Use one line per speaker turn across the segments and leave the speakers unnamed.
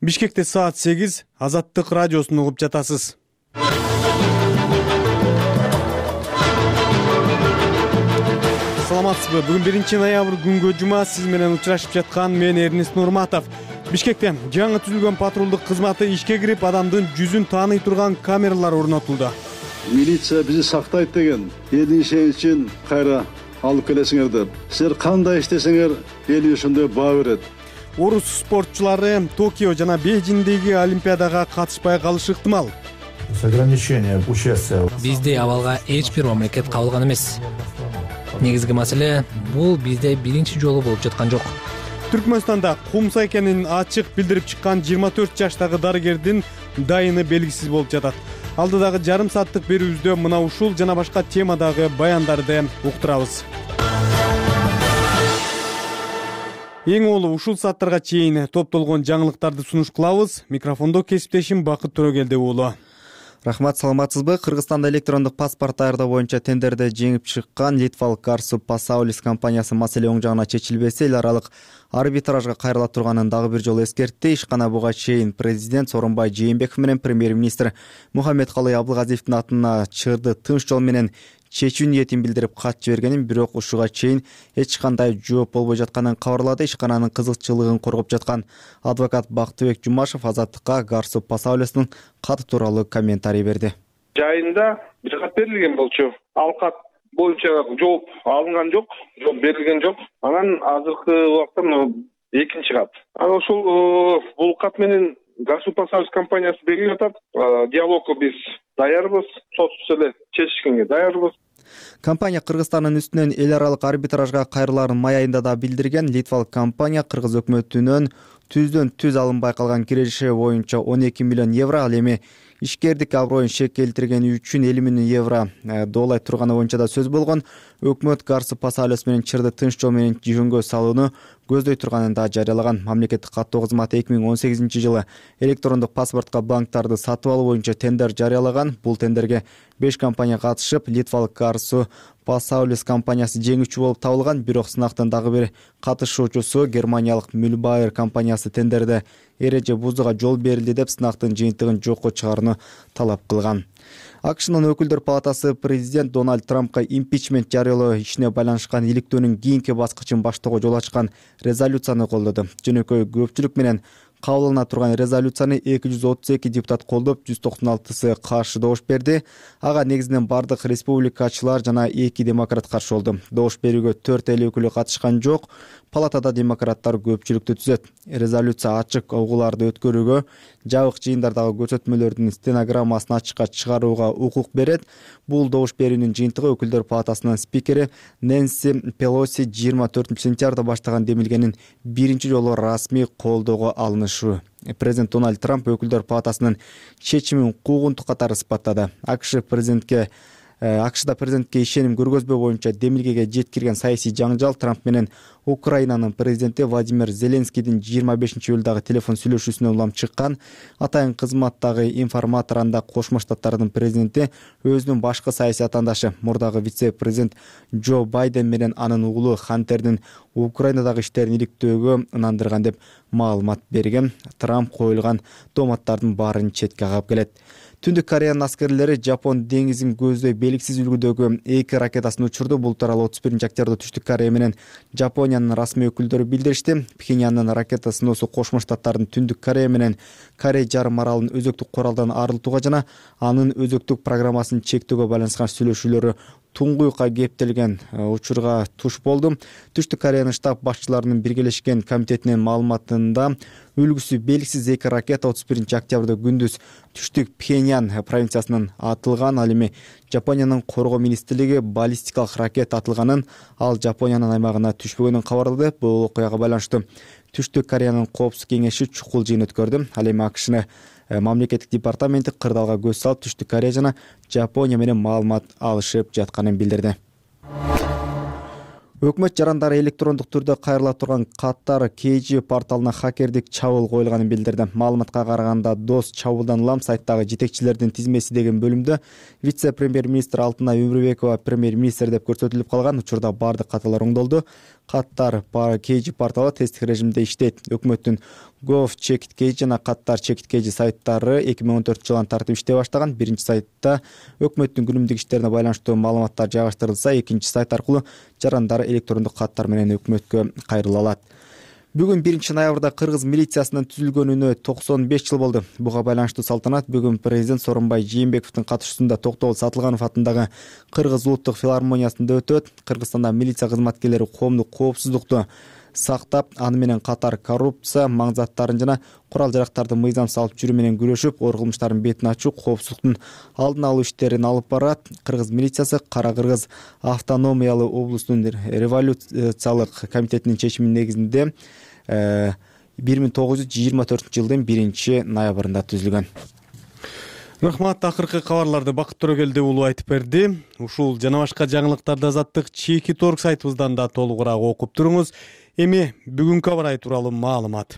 Бишкекте саат 8, Азаттык радиосун угуп жатасыз. Саламатсызбы? Бүгүн 1 ноябрь күнгө жума, сиз менен учурашып жаткан мен Эрнест Нурматов. Бишкекте жаңы түзүлгөн патрулдук кызматы ишке кирип, адамдын жүзүн тааный турган камералар орнотулду.
Милиция бизи сактайт деген элдин ишени үчүн кайра алып келесиңер деп. Силер кандай иштесеңер, эл ошондой баа берет.
Орус спортчулары Токио жана Бейжиңдеги Олимпиадага катышпай калышы ыктымал.
Бизде абалга эч бир мамлекет кабылган эмес. Негизги маселе бул бизде биринчи жолу болуп жаткан жок.
Түркмөнстанда кумса экенин ачык билдирип чыккан 24 жаштагы дарыгердин дайыны белгисиз болуп жатат. Алдыдагы жарым сааттык берүүбүздө мына ушул жана башка темадагы баяндарды уктурабыз. Эң олу ушул сааттарга чейин топтолгон жаңылыктарды сунуш кылабыз. Микрофондо кесиптешим Бакыт Төрөгелди уулу.
Рахмат, саламатсызбы? Кыргызстанда электрондук паспорт даярдоо боюнча тендерде жеңип чыккан Литвалык Garsu Pasaulis компаниясы маселе оң жагына чечилбесе, эл аралык арбитражга кайрыла турганын дагы бир жолу эскертти. Ишкана буга чейин президент Сооронбай Жээнбеков менен премьер-министр Мухаммедкалый Абдылгазиевдин атына чырды тынч жол менен чечүү ниетин билдирип кат жибергенин, бирок ушуга чейин эч кандай жооп болбой жатканын кабарлады. Ишкананын кызыкчылыгын коргоп жаткан адвокат Бактыбек Жумашев Азаттыкка Garsu Pasaulistин каты тууралуу комментарий берди.
Жайында бир кат берилген болчу. Ал кат боюнча жооп алынган жок, жооп берилген жок. Анан азыркы убакта экинчи кат. Анан ошол бул кат менен Garsu Pasaulis компаниясы берип жатат. Диалогко биз даярбыз, сотсуз эле чечишкенге даярбыз.
Компания Кыргызстандын үстүнөн эл аралык арбитражга кайрыларын май айында да билдирген. Литвалык компания кыргыз өкмөтүнөн түздөн түз алынбай калган киреше боюнча 12 миллион евро, ал эми ишкердик аброюн шек келтиргени үчүн 50 миллион евро доолай турганы боюнча да сөз болгон. Өкмөт Garsu Pasaulis менен чырды тынч жол менен жөнгө салууну көздөй турганын да жарыялаган. Мамлекеттик каттоо кызматы 2018 жылы электрондук паспортко банктарды сатып алуу боюнча тендер жарыялаган. Бул тендерге 5 компания катышып, Литвалык Garsu Pasaulis компаниясы жеңүүчү болуп табылган. Бирок сынактын дагы бир катышуучусу германиялык Mühlbauer компаниясы тендерде эреже бузууга жол берилди деп сынактын жыйынтыгын жокко чыгарууну талап кылган. АКШнын өкүлдөр палатасы президент Дональд Трампка импичмент жарыялоо ишине байланышкан иликтөөнүн кийинки баскычын баштоого жол ачкан резолюцияны колдоду. Жөнөкөй көпчүлүк менен кабылына турган резолюцияны 232 депутат колдоп, 196сы каршы добуш берди. Ага негизинен бардык республикачылар жана 2 демократ каршы болду. Добуш берүүгө 4 эл өкүлү катышкан жок. Палатада демократтар көпчүлүктү түзөт. Резолюция ачык угууларды өткөрүүгө, жабык жыйындардагы көрсөтмөлөрдүн стенограммасын ачыкка чыгарууга укук берет. Бул добуш берүүнүн жыйынтыгы өкүлдөр палатасынын спикери Нэнси Пелоси 24 сентябрда баштаган демилгенин биринчи жолу расмий колдоого алынышы. Президент Дональд Трамп өкүлдөр палатасынын чечимин куугунтук катары сыпаттады. АКШда президентке ишеним көргөзбөө боюнча демилгеге жеткирген саясий жаңжал Трамп менен Украинанын президенти Владимир Зеленскийдин 25-июлдагы телефон сүйлөшүүсүнөн улам чыккан. Атайын кызматтагы информатор анда Кошмо Штаттардын президенти өзүнүн башкы саясий атаандашы мурдагы вице-президент Джо Байден менен анын уулу Хантердин Украинадагы иштерин иликтөөгө ынандырган деп маалымат берген. Трамп коюлган томаттардын баарын четке кагып келет. Түндүк Кореянын аскерлери Жапон деңизин көздөй белгисиз үлгүдөгү 2 ракетасын учурду. Бул тууралуу 31 октябрда Түштүк Корея менен Жапониянын расмий өкүлдөрү билдиришти. Пхеньяндын ракета сыноосу Кошмо Штаттардын Түндүк Корея менен Корей жарым аралын өзөктүк куралдан арылтууга жана анын өзөктүк программасын чектөөгө байланышкан сүйлөшүүлөрү туңгуюкка кептелген учурга туш болду. Түштүк Кореянын штаб башчыларынын биргелешкен комитетинин маалыматында үлгүсү белгисиз 2 ракета 31 октябрда күндүз түштүк Пхеньян провинциясынан атылган. Ал эми Жапониянын коргоо министрлиги баллистикалык ракета атылганын, ал Жапониянын аймагына түшпөгөнүн кабарлады. Бул окуяга байланыштуу Түштүк Кореянын коопсуздук кеңеши чукул жыйын өткөрдү. Ал эми АКШны мамлекеттик департаменти кырдаалга көз салып, Түштүк Корея жана Жапония менен маалымат алышып жатканын билдирди. Өкмөт жарандары электрондук түрдө кайрыла турган каттар KG порталына хакердик чабуул коюлганын билдирди. Маалыматка караганда дос чабуулдан улам сайттагы жетекчилердин тизмеси деген бөлүмдө вице-премьер-министр Алтынай Өмүрбекова премьер-министр деп көрсөтүлүп калган. Учурда бардык каталар оңдолду. Каттар KG порталы тесттик режимде иштейт. Өкмөттүн gov.checkt.kg жана Каттар checkt.kg сайттары 2014 жылдан тартып иштей баштаган. Биринчи сайтта өкмөттүн күнүмдүк иштерине байланыштуу маалыматтар жайгаштырылса, экинчи сайт аркылуу жарандар электрондук каттар менен өкмөткө кайрыла алат. Бүгүн 1 ноябрда кыргыз милициясынын түзүлгөнүнө 95 жыл болду. Буга байланыштуу салтанат бүгүн президент Сооронбай Жээнбековдун катышуусунда Токтогул Сатылганов атындагы Кыргыз улуттук филармониясында өтөт. Кыргызстанда милиция кызматкерлери коомдук коопсуздукту сактап, аны менен катар коррупция маңзаттарын жана курал-жарактарды мыйзам салып жүрүү менен күрөшүп, оор кылмыштардын бетин ачуу, коопсуздуктун алдын алуу иштерин алып барат. Кыргыз милициясы Кара Кыргыз автономиялуу облустун революциялык комитетинин чечиминин негизинде 1924 жылдын 1 ноябрында түзүлгөн.
Рахмат, акыркы кабарларды Бакыт Төрөгелди уулу айтып берди. Ушул жана башка жаңылыктарды Азаттык Чеки Торг сайтыбыздан да толугураак окуп туруңуз. Эми бүгүнкү аба ырайы тууралуу маалымат.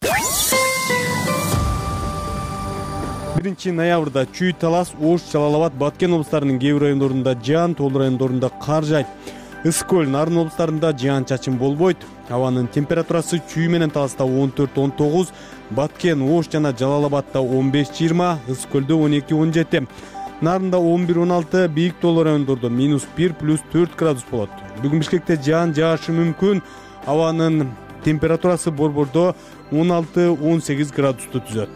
1 ноябрда Чүй, Талас, Ош, Жалал Абад, Баткен облустарынын кээ бир райондорунда жаан, тоол райондорунда кар жаайт. Ысык көл, Нарын облустарында жаан чачын болбойт. Абанын температурасы Чүй менен Таласта 14-19, Баткен, Ош жана Жалал Абадта 15-20, Ысык көлдө 12-17. Нарында 11-16, бийик тоол райондордо -1 +4 градус болот. Бүгүн Бишкекте жаан жаашы мүмкүн. Абанын температурасы Борбордо 16-18 градусту түзөт.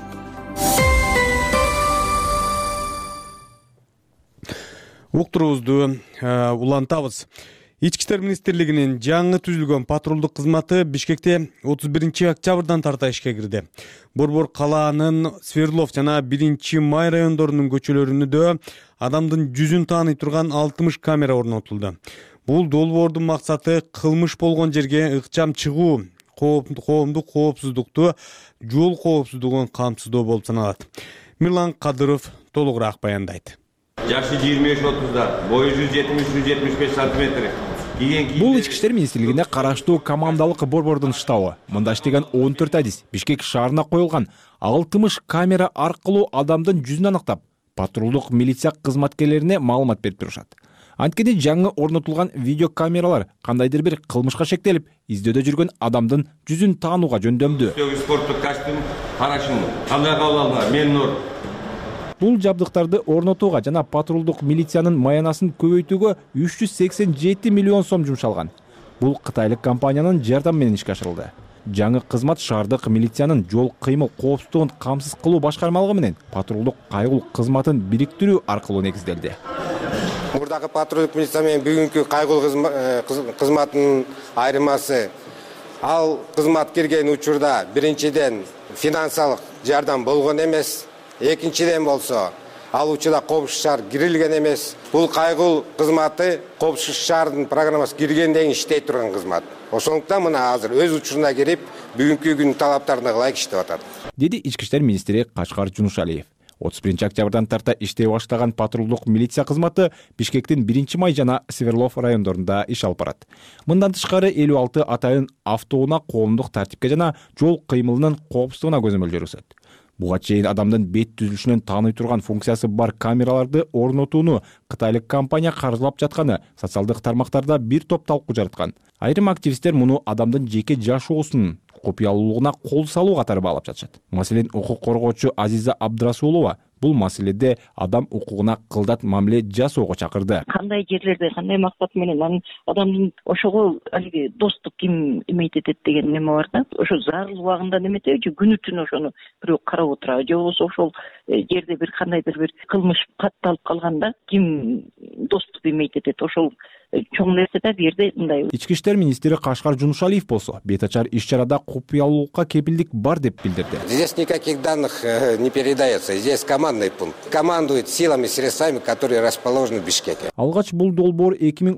Уктурубузду улантабыз. Ички иштер министрлигинин жаңы түзүлгөн патрулдук кызматы Бишкекте 31 октябрдан тарта ишке кирди. Борбор калаанын Свердлов жана 1 Май райондорунун көчөлөрүндө адамдын жүзүн тааный турган 60 камера орнотулду. Бул долбоордун максаты кылмыш болгон жерге ыкчам чыгуу, коомдук коопсуздукту, жол коопсуздугун камсыздоо болуп саналат. Мирлан Кадыров толугураак баяндайт.
Жашы 25-30да, бою 170-175 сантиметр.
Бул ички иштер министрлигине караштуу командалык борбордун штабы. Мында иштеген 14 адис Бишкек шаарына коюлган 60 камера аркылуу адамдын жүзүн аныктап, патрулдук милиция кызматкерлерине маалымат берип турушат. Анткени жаңы орнотулган видеокамералар кандайдыр бир кылмышка шектелип, издөөдө жүргөн адамдын жүзүн таанууга жөндөмдүү.
Спорттук костюм карашым, кандай кабыл алды? Мен Нур.
Бул жабдыктарды орнотууга жана патрулдук милициянын маянасын көбөйтүүгө 387 миллион сом жумшалган. Бул кытайлык компаниянын жардамы менен ишке ашырылды. Жаңы кызмат шаардык милициянын жол кыймыл коопсуздугун камсыз кылуу башкармалыгы менен патрулдук кайгыл кызматын бириктирүү аркылуу негизделди.
Мурдагы патрулдук милиция менен бүгүнкү кайгыл кызматынын айырмасы, ал кызмат кирген учурда биринчиден финансалык жардам болгон эмес, экинчиден болсо ал учурда коопсуз шаар кирилген эмес. Бул кайгыл кызматы коопсуз шаардын программасы киргенден кийин иштей турган кызмат. Ошондуктан мына азыр өз учуруна кирип, бүгүнкү күн талаптарына ылайык иштеп атат.
Деди ички иштер министри Кашкар Жунушалиев. 31 октябрдан тарта иштей баштаган патрулдук милиция кызматы Бишкектин 1 Май жана Свердлов райондорунда иш алып барат. Мындан тышкары 56 атайын автоунаа коомдук тартипке жана жол кыймылынын коопсуздугуна көзөмөлдөрүлөт. Буга чейин адамдын бет түзүлүшүнөн тааный турган функциясы бар камераларды орнотууну кытайлык компания каржылап жатканы социалдык тармактарда бир топ талкуу жараткан. Айрым активисттер муну адамдын жеке жашоосунун купуялуулугуна кол салуу катары баалап жатышат. Маселен, укук коргоочу Азиза Абдрасулова бул маселеде адам укугуна кылдат мамиле жасоого чакырды.
Кандай жерлерде, кандай максат менен адамдын ошого алиги достук ким имейт этет деген неме бар да. Ошо зарыл убагында неметеби же күнү түнү ошону бирөө карап отурабы, же болбосо ошол жерде бир кандайдыр бир кылмыш катталып калганда ким достук имейт этет, ошол чоң нерсе да бу жерде мындай.
Ички иштер министри Кашкар Жунушалиев болсо бет ачар иш-чарада купуялуулукка кепилдик бар деп билдирди.
Здесь никаких данных не передается. Здесь командный пункт. Командует силами и средствами, которые расположены в Бишкеке.
Алгач бул долбоор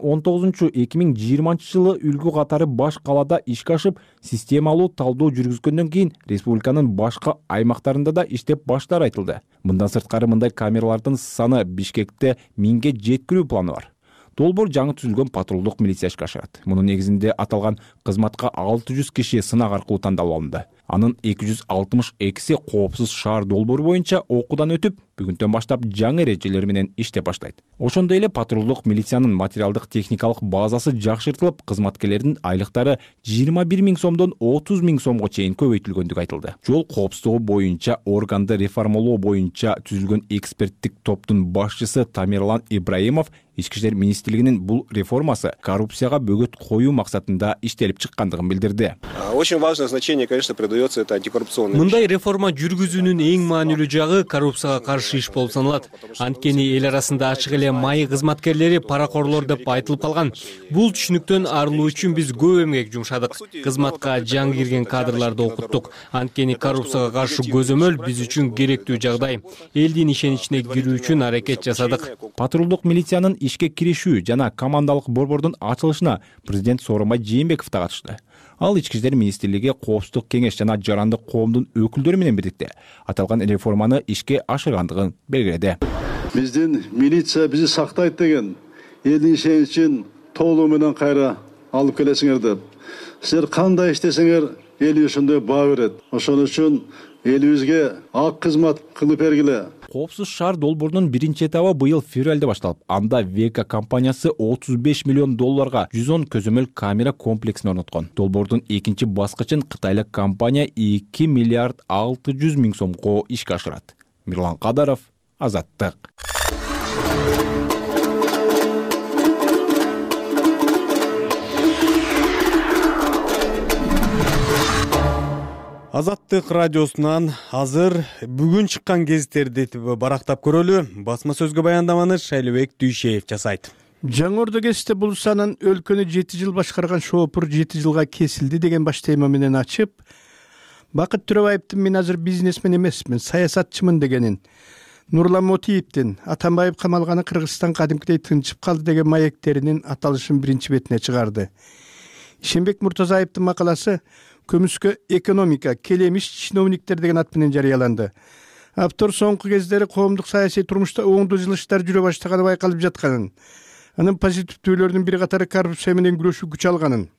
2019-2020 жылы үлгү катары баш калаада ишке ашып, системалуу талдоо жүргүзгөндөн кийин республиканын башка аймактарында да иштеп баштары айтылды. Мындан сырткары мындай камералардын саны Бишкекте 1000ге жеткирүү планы бар. Долбоор жаңы түзүлгөн патрулдук милиция ишке ашырат. Мунун негизинде аталган кызматка 600 киши сынак аркылуу тандалып алынды. Анын 262 коопсуз шаар долбоору боюнча окуудан өтүп, бүгүндөн баштап жаңы эрежелер менен иштеп баштайт. Ошондой эле патрулдук милициянын материалдык техникалык базасы жакшыртылып, кызматкерлердин айлыктары 21 000 сомдон 30 000 сомго чейин көбөйтүлгөндүгү айтылды. Жол коопсуздугу боюнча органды реформалоо боюнча түзүлгөн эксперттик топтун башчысы Тамерлан Ибраимов Ички иштер министрлигинин бул реформасы коррупцияга бөгөт коюу максатында иштелип чыккандыгын билдирди.
Очень важное значение, конечно, придается это антикоррупционный.
Мындай реформа жүргүзүүнүн эң маанилүү жагы коррупцияга каршы иш болуп саналат. Анткени эл арасында ачык эле маи кызматкерлери паракорлор деп айтылып калган. Бул түшүнүктөн арылуу үчүн биз көп эмгек жумшадык. Кызматка жаңы кирген кадрларды окуттук. Анткени коррупцияга каршы көзөмөл биз үчүн керектүү жагдай. Элдин ишеничине кирүү үчүн аракет жасадык.
Патрулдук милициянын ишке киришүү жана командалык борбордун ачылышына президент Сооронбай Жээнбеков да катышты. Ал Ички иштер министрлиги коопсуздук кеңеш жана жарандык коомдун өкүлдөрү менен бирдикте аталган реформаны ишке ашыргандыгын белгиледи.
Биздин милиция бизи сактайт деген элдин ишеничин толугу менен кайра алып келесиңер деп. Силер кандай иштесеңер эл ошондой баа берет. Ошон үчүн элибизге ак кызмат кылып бергиле.
Коопсуз шаар долбоорунун биринчи этабы быйыл февралда башталып, анда Века компаниясы 35 миллион долларга 110 көзөмөл камера комплексин орноткон. Долбоордун экинчи баскычын кытайлык компания 2 миллиард 600 миң сомго ишке ашырат. Мирлан Кадаров, Азаттык.
Азаттык радиосунан азыр бүгүн чыккан гезиттерди барактап көрөлү. Басма сөзгө баяндаманы Шайлыбек Дүйшеев жасайт.
Жаңы Ордо гезити бул санын өлкөнү 7 жыл башкарган шоопур 7 жылга кесилди деген баш тема менен ачып, Бакыт Төрөбаевдин мен азыр бизнесмен эмесмин, саясатчымын дегенин, Нурлан Мотиевдин Атамбаев камалганы Кыргызстан кадимкидей тынчып калды деген маектеринин аталышын биринчи бетине чыгарды. Ишенбек Муртазаевдин макаласы Көмүскө экономика, келемиш чиновниктер деген ат менен жарыяланды. Автор соңку кездери коомдук саясий турмушта оңдуу жылыштар жүрө баштаганы байкалып жатканын, анын позитивдүүлөрүнүн бир катары коррупция менен күрөшүү күч алганын,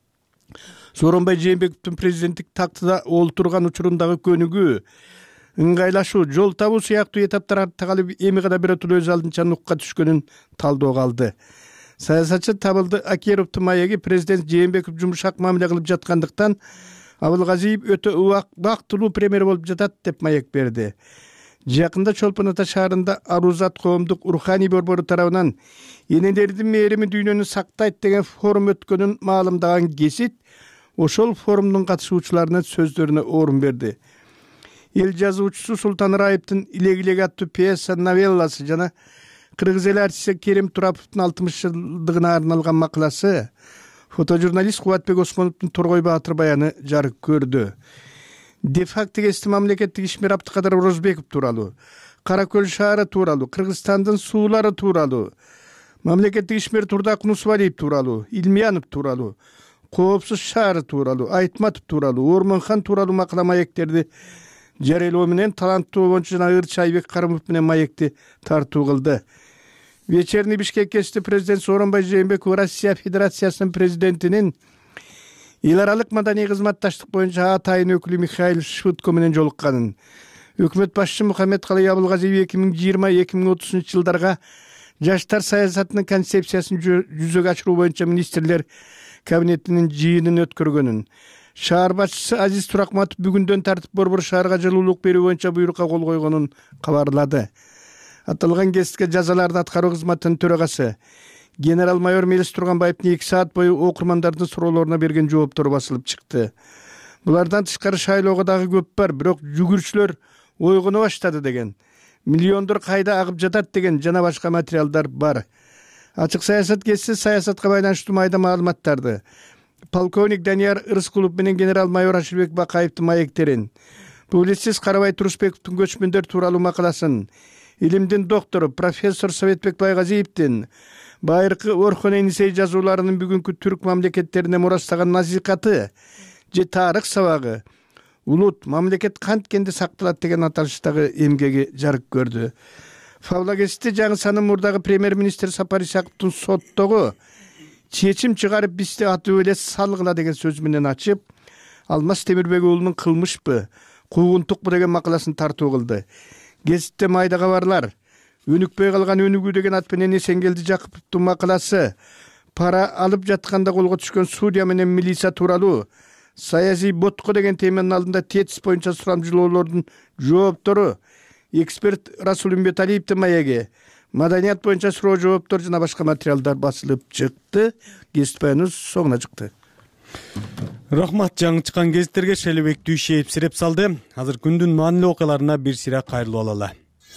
Сооронбай Жээнбековдун президенттик тактыда олтурган учурундагы көнүгүү, ыңгайлашуу, жол табуу сыяктуу этаптар артта калып эми гана биротулуу өз алдынча нукка түшкөнүн талдоого алды. Саясатчы Табылды Акеровдун маеги президент Жээнбеков жумшак мамиле кылып жаткандыктан Абылгазиев өтө убактылуу премьер болуп жатат деп маек берди. Жакында Чолпон Ата шаарында Арузат коомдук руханий борбору тарабынан энелердин мээрими дүйнөнү сактайт деген форум өткөнүн маалымдаган гезит ошол форумдун катышуучуларынын сөздөрүнө орун берди. Эл жазуучусу Султан Раевдин Илег-илег аттуу пьеса новелласы жана кыргыз эл артисти Керим Тураповдун 60 жылдыгына арналган макаласы, фотожурналист Кубатбек Осмоновдун Торгой Баатыр баяны жарык көрдү. Де-факто гезити мамлекеттик ишмер Абдыкадыр Орозбеков тууралуу, Кара Көл шаары тууралуу, Кыргызстандын суулары тууралуу, мамлекеттик ишмер Турдак Нусвалиев тууралуу, Илмиянов тууралуу, Коопсуз шаары тууралуу, Айтматов тууралуу, Ормонхан тууралуу макала маектерди жарыялоо менен таланттуу обончу жана Ырчы Айбек Карымов менен маекти тартуу кылды. Вечерний Бишкек гезити президент Сооронбай Жээнбеков Россия Федерациясынын президентинин эл аралык маданий кызматташтык боюнча атайын өкүлү Михаил Швыдко менен жолукканын, өкмөт башчысы Мухаммедкалый Абылгазиев 2020-2030 жылдарга жаштар саясатынын концепциясын жүзөгө ашыруу боюнча министрлер кабинетинин жыйынын өткөргөнүн, шаар башчысы Азиз Туракматов бүгүндөн тартип борбор шаарга жылуулук берүү боюнча буйрукка кол койгонун кабарлады. Аталган гезитке жазаларды аткаруу кызматынын төрагасы генерал-майор Мелис Турганбаевдин 2 саат бою окурмандардын суроолоруна берген жооптор басылып чыкты. Булардан тышкары шайлоого дагы көп бар, бирок жүгүрчүлөр ойгоно баштады деген, миллиондор кайда агып жатат деген жана башка материалдар бар. Ачык саясат гезити саясатка байланыштуу майда маалыматтарды, полковник Данияр Ырыскулов менен генерал-майор Ашырбек Бакаевдин маектерин, публицист Карабай Турусбековдун көчмөндөр тууралуу макаласын, илимдин доктору профессор Советбек Байгазиевдин байыркы Орхон Энисей жазууларынын бүгүнкү түрк мамлекеттерине мурастаган насихаты же тарых сабагы улут мамлекет канткенде сакталат деген аталыштагы эмгеги жарык көрдү. Фавла гезити жаңы санын мурдагы премьер-министр Сапар Исаковдун соттогу чечим чыгарып бизди атып эле салгыла деген сөз менен ачып, Алмаз Темирбек уулунун кылмышпы, куугунтукпу деген макаласын тартуу кылды. Гезитте майда кабарлар, өнүкпөй калган өнүгүү деген ат менен Эсенгелди Жакыповдун макаласы, пара алып жатканда колго түшкөн судья менен милиция тууралуу, саясий ботко деген теманын алдында тетис боюнча сурамжылоолордун жооптору, эксперт Расул Үмбеталиевдин маеги, маданият боюнча суроо жооптор жана башка материалдар басылып чыкты. Гезит баяныбыз соңуна чыкты.
Рахмат, жаңы чыккан гезиттерге Шелебек Дүйшеев сиреп салды. Азыр күндүн маанилүү окуяларына бир сыйра кайрылып алалы.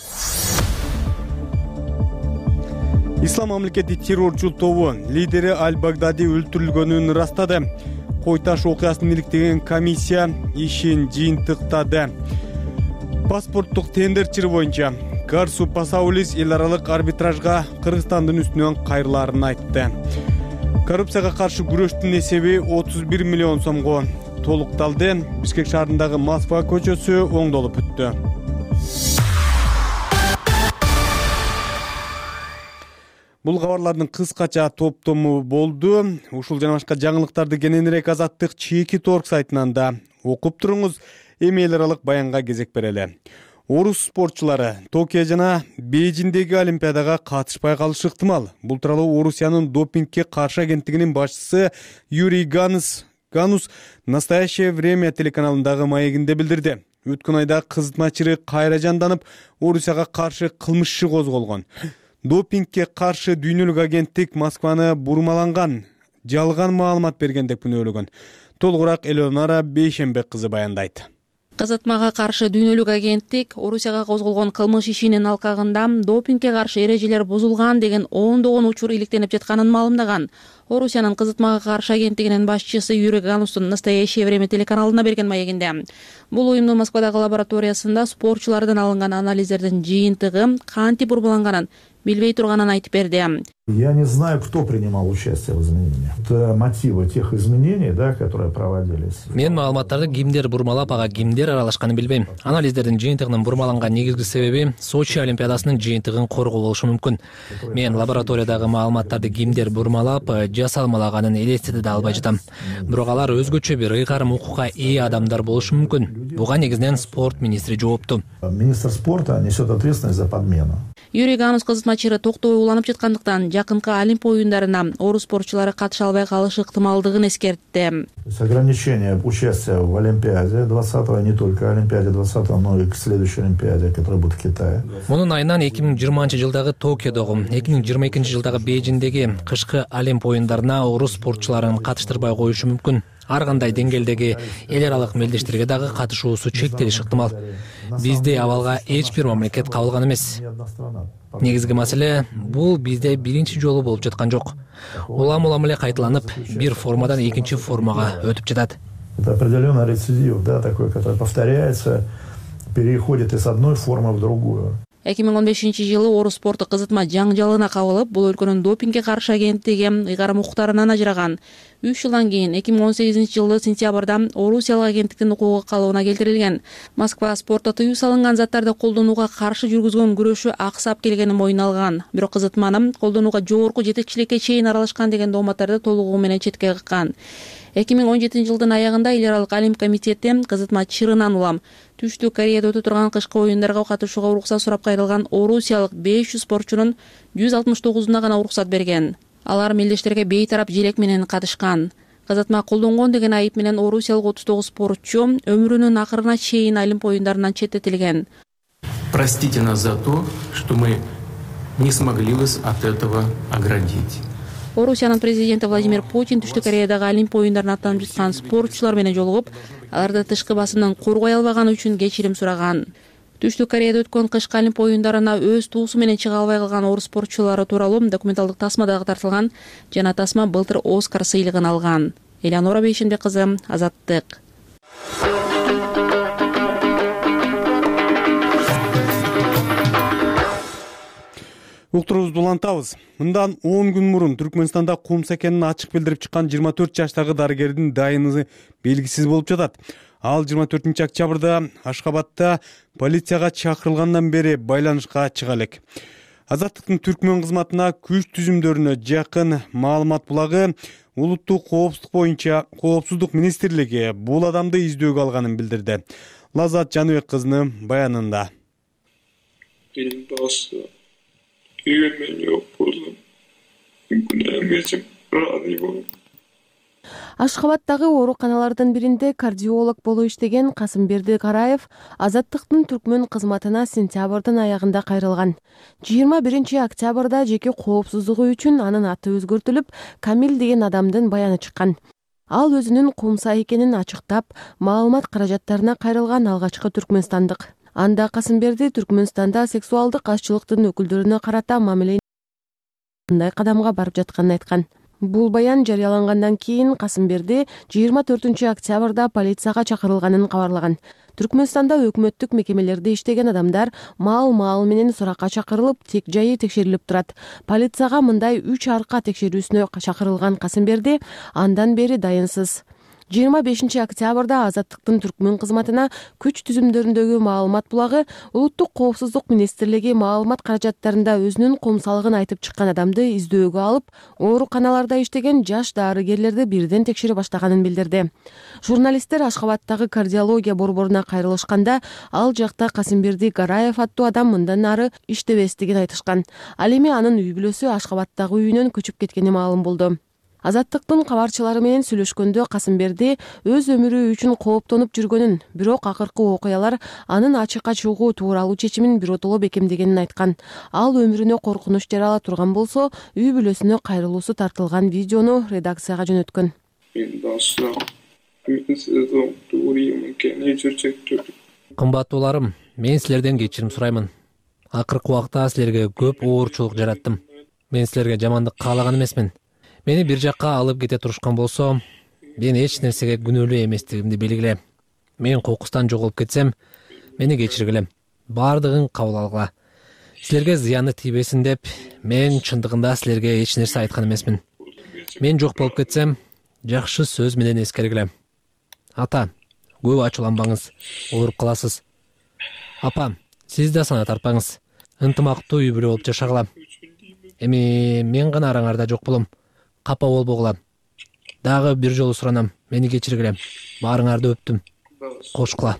Ислам мамлекети террорчул тобу лидери Аль-Багдади өлтүрүлгөнүн ырастады. Койташ окуясын иликтеген комиссия ишин жыйынтыктады. Паспорттук тендерчири боюнча Гарсу Пасаулис эл аралык арбитражга Кыргызстандын үстүнөн кайрылаарын айтты. Коррупцияга каршы күрөштүн эсеби 31 миллион сомго толукталды. Бишкек шаарындагы Москва көчөсү оңдолуп өттү. Бул кабарлардын кыскача топтому болду. Ушул жана башка жаңылыктарды кененирээк Азаттык чеки торг сайтынан да окуп туруңуз. Эми эл аралык баянга кезек берели. Орус спортчулары Токио жана Бейжиңдеги Олимпиадага катышпай калышы ыктымал. Бул тууралуу Орусиянын допингге каршы агенттигинин башчысы Юрий Ганус «Настоящее время» телеканалындагы маегинде билдирди. Өткөн айда кызматчылары кайра жанданып, Орусияга каршы кылмыш иши козголгон. Допингге каршы дүйнөлүк агенттик Москваны бурмаланган, жалган маалымат берген деп күнөөлөгөн. Толугураак Элеонора Бейшембек кызы баяндайт.
Кызытмага каршы дүйнөлүк агенттик Орусияга козголгон кылмыш ишинин алкагында допингге каршы эрежелер бузулган деген ондогон учур иликтенип жатканын маалымдаган. Орусиянын кызытмага каршы агенттигинин башчысы Юрий Ганустун «Настоящее время» телеканалына берген маегинде. Бул уюмдун Москвадагы лабораториясында спортчулардан алынган анализдердин жыйынтыгы кантип бурмаланганын билбей турганын айтып берди.
Я не знаю, кто принимал участие в изменениях. Это мотивы тех изменений, которые проводились.
Мен маалыматтарды кимдер бурмалап, ага кимдер аралашканын билбейм. Анализдердин жыйынтыгынын бурмаланган негизги себеби Сочи Олимпиадасынын жыйынтыгын коргоо болушу мүмкүн. Мен лабораториядагы маалыматтарды кимдер бурмалап, жасалмалаганын элестете да албай жатам. Бирок алар өзгөчө бир ыйгарым укукка ээ адамдар болушу мүмкүн. Буга негизинен спорт министри жоопту.
Министр спорта несет ответственность за подмену.
Юрий Ганус кызматчылары токтобой уланып жаткандыктан жакынкы Олимп оюндарына орус спортчулары катыша албай калышы ыктымалдыгын эскертти.
Ограничение участия в Олимпиаде 20-го, не только Олимпиаде 20-го, но и к следующей Олимпиаде, которая будет в Китае.
Мунун айынан 2020-жылдагы Токиодогу, 2022-жылдагы Бейжиңдеги кышкы Олимп оюндарына орус спортчуларын катыштырбай коюшу мүмкүн. Ар кандай деңгээлдеги эл аралык мелдештерге дагы катышуусу чектелиши ыктымал. Бизде абалга эч бир мамлекет кабылган эмес. Негизги маселе бул бизде биринчи жолу болуп жаткан жок. Улам эле кайталанып, бир формадан экинчи формага өтүп жатат.
Это определенный рецидив, такой, который повторяется, переходит из одной формы в другую.
2015-жылы орус спорту кызытма жаңжалына кабылып, бул өлкөнүн допингге каршы агенттиги ыйгарым укуктарынан ажыраган. 3 жылдан кийин 2018-жылы сентябрда Орусиялык агенттиктин укугу калыбына келтирилген. Москва спортто тыюу салынган заттарды колдонууга каршы жүргүзгөн күрөшү аксап келгенин мойнуна алган. Бирок кызытманы колдонууга жогорку жетекчиликке чейин аралашкан деген дооматтарды толугу менен четке каккан. 2017-жылдын аягында эл аралык Олимп комитети кызытма чырынан улам Түштүк Кореяда өтө турган кышкы оюндарга катышууга уруксат сурап кайрылган орусиялык 500 спортчунун 169-уна гана уруксат берген. Алар мелдештерге бейтарап желек менен катышкан. Кызытма колдонгон деген айып менен орусиялык 39 спортчу өмүрүнүн акырына чейин Олимп оюндарынан четтетилген.
Простите нас за то, что мы не смогли вас от этого оградить.
Орусиянын президенти Владимир Путин Түштүк Кореядагы Олимп оюндарына аттанып жаткан спортчулар менен жолугуп, аларды тышкы басымдан коргой албаганы үчүн кечирим сураган. Түштүк Кореяда өткөн кышкы Олимп оюндарына өз туусу менен чыга албай калган орус спортчулары тууралуу документалдык тасма дагы тартылган. Жана тасма былтыр Оскар сыйлыгын алган. Элеонора Бейшембек кызы, Азаттык.
Уктурубузду улантабыз. Мындан 10 күн мурун Түркмөнстанда кумс экенин ачык билдирип чыккан 24 жаштагы дарыгердин дайыны белгисиз болуп жатат. Ал 24-октябрда Ашхабадда полицияга чакырылгандан бери байланышка чыга элек. Азаттыктын Түркмөн кызматына күч түзүмдөрүнө жакын маалымат булагы улуттук коопсуздук министрлиги бул адамды издөөгө алганын билдирди. Лазат Жаныбек кызынын баянында.
Ашхабадтагы ооруканалардын биринде кардиолог болуп иштеген Касымберди Караев Азаттыктын түркмөн кызматына сентябрдын аягында кайрылган. 21 октябрда жеке коопсуздугу үчүн анын аты өзгөртүлүп, Камил деген адамдын баяны чыккан. Ал өзүнүн кумса экенин ачыктап, маалымат каражаттарына кайрылган алгачкы түркмөнстандык. Анда Касымберди Түркмөнстанда сексуалдык азчылыктын өкүлдөрүнө карата мамиле кандай кадамга барып жатканын айткан. Бул баян жарыялангандан кийин Касымберди 24 октябрда полицияга чакырылганын кабарлаган. Түркмөнстанда өкмөттүк мекемелерде иштеген адамдар маал менен суракка чакырылып, тек жайы текшерилип турат. Полицияга мындай 3 арка текшерүүсүнө чакырылган Касымберди андан бери дайынсыз. 25 октябрда Азаттыктын түркмөн кызматына күч түзүмдөрүндөгү маалымат булагы улуттук коопсуздук министрлиги маалымат каражаттарында өзүнүн комсалыгын айтып чыккан адамды издөөгө алып, ооруканаларда иштеген жаш дарыгерлерди бирден текшере баштаганын билдирди. Журналисттер Ашхабадтагы кардиология борборуна кайрылышканда, ал жакта Касымберди Караев аттуу адам мындан ары иштебестигин айтышкан. Ал эми анын үй бүлөсү Ашхабадтагы үйүнөн көчүп кеткени маалым болду. Азаттыктын кабарчылары менен сүйлөшкөндө Касымберди өз өмүрү үчүн кооптонуп жүргөнүн, бирок акыркы окуялар анын ачыкка чыгуу тууралуу чечимин биротоло бекемдегенин айткан. Ал өмүрүнө коркунуч жарала турган болсо, үй бүлөсүнө кайрылуусу тартылган видеону редакцияга жөнөткөн.
Кымбаттууларым, мен силерден кечирим сураймын. Акыркы убакта силерге көп оорчулук жараттым. Мен силерге жамандык каалаган эмесмин. Мени бир жакка алып кете турушкан болсо, мен эч нерсеге күнөөлүү эместигимди белгиле. Мен кокустан жоголуп кетсем, мени кечиргиле. Бардыгын кабыл алгыла. Силерге зыяны тийбесин деп, мен чындыгында силерге эч нерсе айткан эмесмин. Мен жок болуп кетсем, жакшы сөз менен эскергиле. Ата, көп ачууланбаңыз, ооруп каласыз. Апа, сиз да сана тартпаңыз. Ынтымактуу үй бүлө болуп жашагыла. Эми мен гана араңарда жок болом. Капа болбогула. Дагы бир жолу суранам, мени кечиргиле. Баарыңарды өптүм. Кошкула.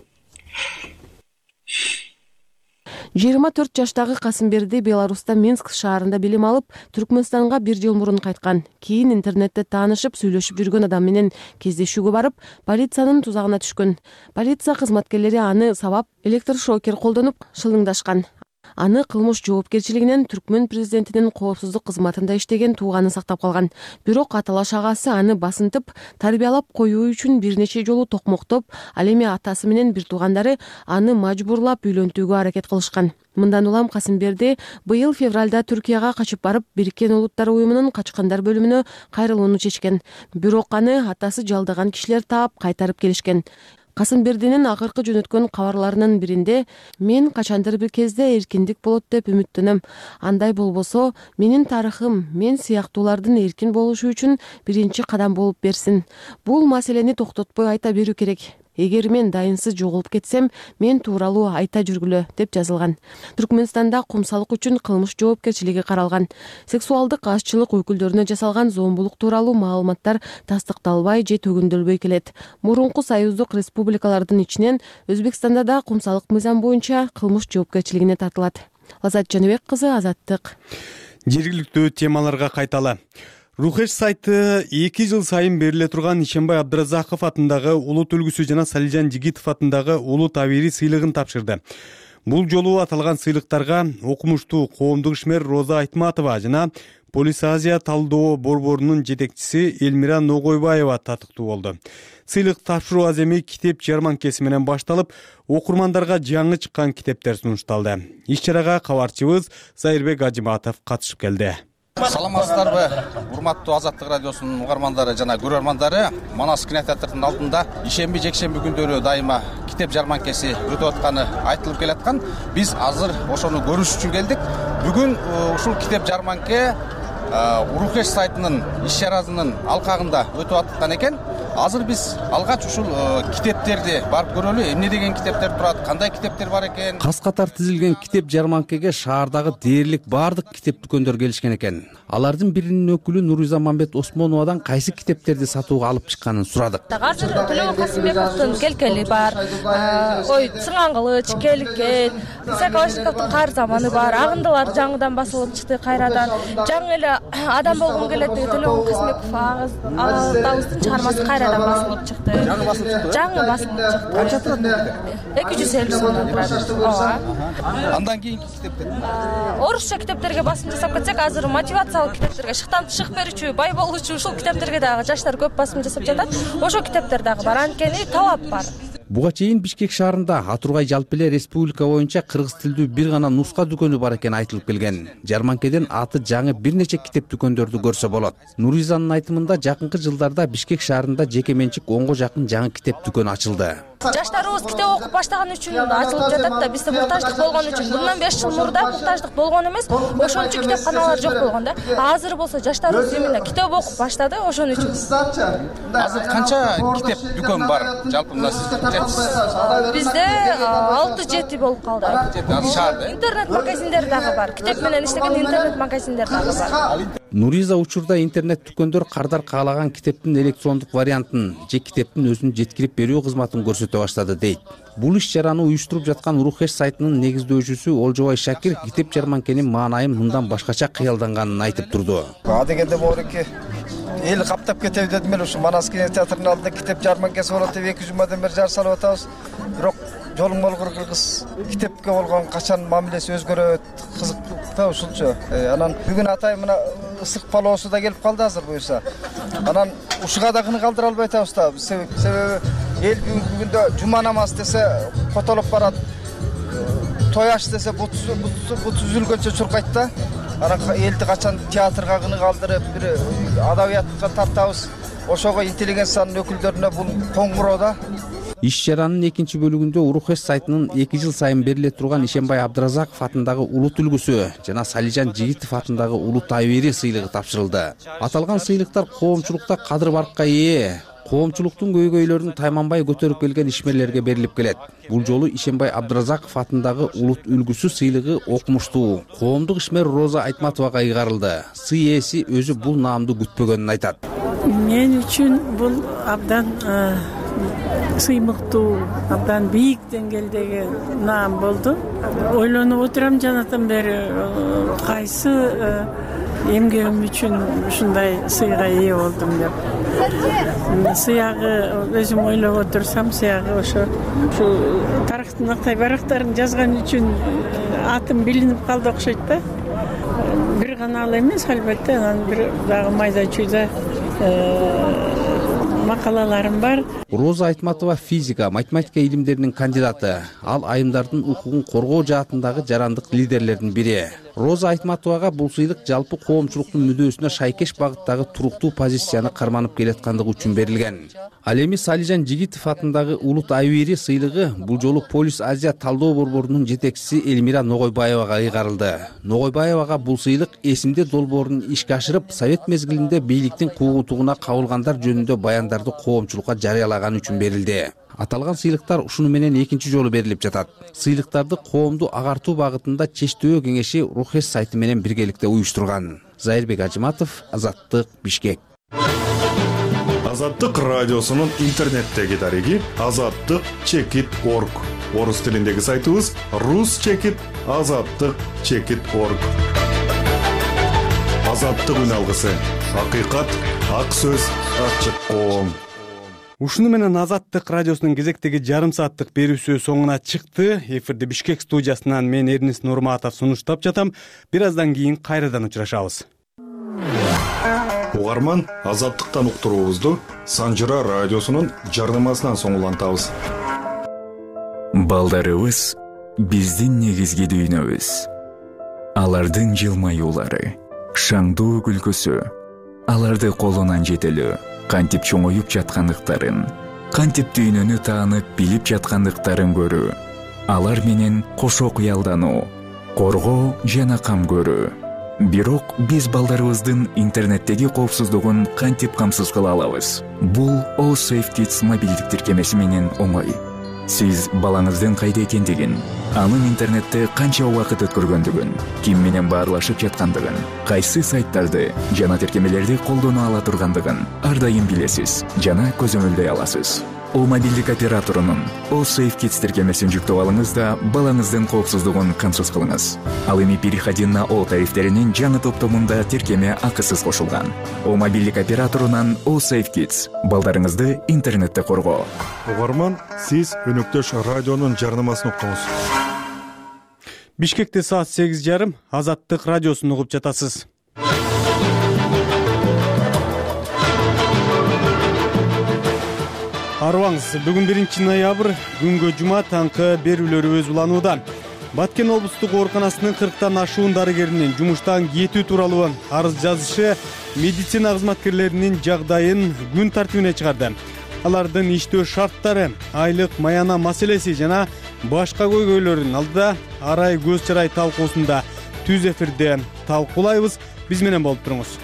24 жаштагы Касымберди Беларуста Минск шаарында билим алып, Түркмөнстанга бир жыл мурун кайткан. Кийин интернетте таанышып, сүйлөшүп жүргөн адам менен кездешүүгө барып, полициянын тузагына түшкөн. Полиция кызматкерлери аны сабап, электрошокер колдонуп шылыңдашкан. Аны кылмыш жоопкерчилигинен түркмөн президентинин коопсуздук кызматында иштеген тууганы сактап калган. Бирок аталаш агасы аны басынтып, тарбиялап коюу үчүн бир нече жолу токмоктоп, ал эми атасы менен бир туугандары аны мажбурлап үйлөнтүүгө аракет кылышкан. Мындан улам Касымберди быйыл февралда Түркияга качып барып, Бириккен Улуттар уюмунун качкандар бөлүмүнө кайрылууну чечкен. Бирок аны атасы жалдаган кишилер таап кайтарып келишкен. Касымбердинин акыркы жөнөткөн кабарларынын биринде мен качандыр бир кезде эркиндик болот деп үмүттөнөм. Андай болбосо, менин тарыхым мен сыяктуулардын эркин болушу үчүн биринчи кадам болуп берсин. Бул маселени токтотпой айта берүү керек. Эгер мен дайынсыз жоголуп кетсем, мен тууралуу айта жүргүлө деп жазылган. Түркмөнстанда кумсалык үчүн кылмыш жоопкерчилиги каралган. Сексуалдык азчылык өкүлдөрүнө жасалган зомбулук тууралуу маалыматтар тастыкталбай же төгүндөлбөй келет. Мурунку союздук республикалардын ичинен Өзбекстанда да кумсалык мыйзам боюнча кылмыш жоопкерчилигине тартылат. Лазат Жаныбек кызы, Азаттык.
Жергиликтүү темаларга кайталы. Рухеш сайты 2 жыл сайын бериле турган Ишенбай Абдыразаков атындагы улут үлгүсү жана Салижан Жигитов атындагы улут абийри сыйлыгын тапшырды. Бул жолу аталган сыйлыктарга окумуштуу коомдук ишмер Роза Айтматова жана Полис Азия талдоо борборунун жетекчиси Элмира Ногойбаева татыктуу болду. Сыйлык тапшыруу аземи китеп жарманкеси менен башталып, окурмандарга жаңы чыккан китептер сунушталды. Иш-чарага кабарчыбыз Зайырбек Ажыматов катышып келди.
Саламатсыздарбы, урматтуу Азаттык радиосунун угармандары жана көрөрмандары. Манас кинотеатрынын алдында ишемби жекшемби күндөрү дайыма китеп жарманкеси өтүп атканы айтылып келаткан. Биз азыр ошону көрүш үчүн келдик. Бүгүн ушул китеп жарманке Рухеш сайтынын иш-чарасынын алкагында өтүп аткан экен. азыр биз алгач ушул китептерди барып көрөлү, эмне деген китептер турат, кандай китептер бар экен.
Кас катар тизилген китеп жарманкеге шаардагы дээрлик баардык китеп дүкөндөр келишкен экен. Алардын биринин өкүлү Нуриза Мамбет Осмоновадан кайсы китептерди сатууга алып чыкканын сурадык.
Азыр Төлөбек Касымбековдун Келкели бар, Сыңан кылыч, Келикет, Исакалашниковдун Кар заманы бар, Агындылар жаңыдан басылып чыкты кайрадан. Жаңы эле адам болгум келет деген Төлөбек Касымбеков агыздын чыгармасы кайрадан басылып чыкты.
Жаңы басылып чыкты.
Жаңы басылып чыкты.
Канча турат бу?
250 сомдон турат.
Ооба. Андан кийинки китептер?
Орусча китептерге басым жасап кетсек, азыр мотивациялык китептерге, шыктан чык берүүчү, бай болуучу ушул китептерге дагы жаштар көп басым жасап жатат. Ошол китептер дагы бар, анткени талап бар.
Буга чейин Бишкек шаарында Атургай жалпы эле республика боюнча кыргыз тилдүү бир гана нуска дүкөнү бар экени айтылып келген. Жарманкеден аты жаңы бир нече китеп дүкөндөрдү көрсө болот. Нуризанын айтымында жакынкы жылдарда Бишкек шаарында жеке менчик 10го жакын жаңы китеп дүкөнү ачылды.
Жаштарыбыз китеп окуп баштаган үчүн ачылып жатат да, бизде муктаждык болгон үчүн. Bundan 5 жыл мурда муктаждык болгон эмес, ошончо китепканалар жок болгон да. Азыр болсо жаштарыбыз именно китеп окуп баштады, ошон үчүн.
Азыр канча китеп дүкөн бар? Жалпы мына сиз билесиз.
Бизде 6-7 болуп калды.
Шаарда.
Интернет магазиндер дагы бар. Китеп менен иштеген интернет магазиндер дагы бар.
Нуриза учурда интернет дүкөндөр кардар каалаган китептин электрондук вариантын же китептин өзүн жеткирип берүү кызматын көрсөтө баштады дейт. Бул иш чараны уюштуруп жаткан Рухеш сайтынын негиздөөчүсү Олжобай Шакир китеп жарманкенин маанайын мындан башкача кыялданганын айтып турду.
Адегенде борки эл каптап кетеби дедим эле, ушу Манас кинотеатрынын алдында китеп жарманкеси болот деп 2 жумадан бери жар салып атабыз. Бирок жолуң болгур кыргыз китепке болгон качан мамилеси өзгөрөт, кызыктуу ушулчу. Анан бүгүн атай мына ысык палоосу да келип калды азыр буюрса. Анан ушуга да кыны калтыра албай атабыз да. Себеби эл бүгүндө жума намаз десе котолуп барат. Той аш десе бут үзүлгөнчө чуркайт да. Анан элди качан театрга кыны калтырып, бир адабиятка тартабыз. Ошого интеллигенциянын өкүлдөрүнө бул коңгуроо да.
Иш чаранын экинчи бөлүгүндө Урухеш сайтынын 2 жыл сайын бериле турган Ишембай Абдыразаков атындагы улут үлгүсү жана Салижан Жигитов атындагы улут айбери сыйлыгы тапшырылды. Аталган сыйлыктар коомчулукта кадыр баркка ээ, коомчулуктун көйгөйлөрүн тайманбай көтөрүп келген ишмерлерге берилип келет. Бул жолу Ишембай Абдыразаков атындагы улут үлгүсү сыйлыгы окумуштуу коомдук ишмер Роза Айтматовага ыйгарылды. Сый ээси өзү бул наамды күтпөгөнүн айтат.
Мен үчүн бул абдан сыймыктуу, абдан бийик деңгээлдеги наам болду. Ойлонуп отурам жанатан бери кайсы эмгегим үчүн ушундай сыйга ээ болдум деп. Сыягы өзүм ойлоп отурсам, сыягы ошо тарыхтын актай барактарын жазган үчүн атым билинип калды окшойт да. Бир гана ал эмес, албетте, анан бир дагы майда чүйдө макалаларым бар.
Роза Айтматова физика, математика илимдеринин кандидаты. Ал айымдардын укугун коргоо жаатындагы жарандык лидерлердин бири. Роза Айтматовага бул сыйлык жалпы коомчулуктун мүдөөсүнө шайкеш багыттагы туруктуу позицияны карманып келаткандыгы үчүн берилген. Ал эми Салижан Жигитов атындагы улут айбери сыйлыгы бул жолу Полис Азия талдоо борборунун жетекчиси Элмира Ногойбаевага ыйгарылды. Ногойбаевага бул сыйлык эсимде долбоорун ишке ашырып, совет мезгилинде бийликтин куугунтугуна кабылгандар жөнүндө баяндарды коомчулукка жарыялаган үчүн берилди. Аталган сыйлыктар ушуну менен экинчи жолу берилип жатат. Сыйлыктарды коомду агартуу багытында Чечтөө кеңеши Рухеш сайты менен биргеликте уюштурган. Зайырбек Ажыматов, Азаттык, Бишкек.
Азаттык радиосунун интернеттеги дареги azattik.org. Орус тилиндеги сайтыбыз rus.azattik.org. Азаттык үн алгысы. Акыйкат, ак сөз, ачык коом.
Ушуну менен Азаттык радиосунун кезектеги жарым сааттык берүүсү соңуна чыкты. Эфирде Бишкек студиясынан мен Эрнис Нурматов сунуштап жатам. Бир аздан кийин кайрадан учурашабыз.
Угарман, Азаттыктан уктуруубузду Санжыра радиосунун жарнамасынан соңулантабыз.
Балдарыбыз биздин негизги дүйнөбүз. Алардын жылмаюулары, шаңдуу күлкүсү, аларды колунан жетелөө, кантип чоңоюп жаткандыктарын, кантип дүйнөнү таанып билип жаткандыктарын көрүү, алар менен кошо кыялдануу, коргоо жана кам көрүү. Бирок биз балдарыбыздын интернеттеги коопсуздугун кантип камсыз кыла алабыз? Бул OSafe Kids мобилдик тиркемеси менен оңой. Сиз балаңыздын кайда экендигин, анын интернетте канча убакыт өткөргөндүгүн, ким менен баарлашып жаткандыгын, кайсы сайттарды жана тиркемелерди колдоно ала тургандыгын ар дайым билесиз жана көзөмөлдөй аласыз. О мобилдик операторунун OSafe Kids тиркемесин жүктөп алыңыз да балаңыздын коопсуздугун камсыз кылыңыз. Ал эми переходи на О тарифтеринин жаңы топтомунда тиркеме акысыз кошулган. О мобилдик операторунан OSafe Kids балдарыңызды интернетте коргоо.
Угарман, сиз өнөктөш радионун жарнамасын уктуңуз.
Бишкекте саат 8:30 Азаттык радиосун угуп жатасыз. Арыбаңыз, бүгүн 1 ноябрь, күнгө жума таңкы берүүлөрү өз уланууда. Баткен облустук ооруканасынын 40тан ашуун дарыгеринин жумуштан кетүү тууралуу арыз жазышы медицина кызматкерлеринин жагдайын күн тартибине чыгарды. Алардын иштөө шарттары, айлык маяна маселеси жана башка көйгөйлөрдүн алдыда арай көз чарай талкуусунда түз эфирде талкуулайбыз. Биз менен болуп туруңуз.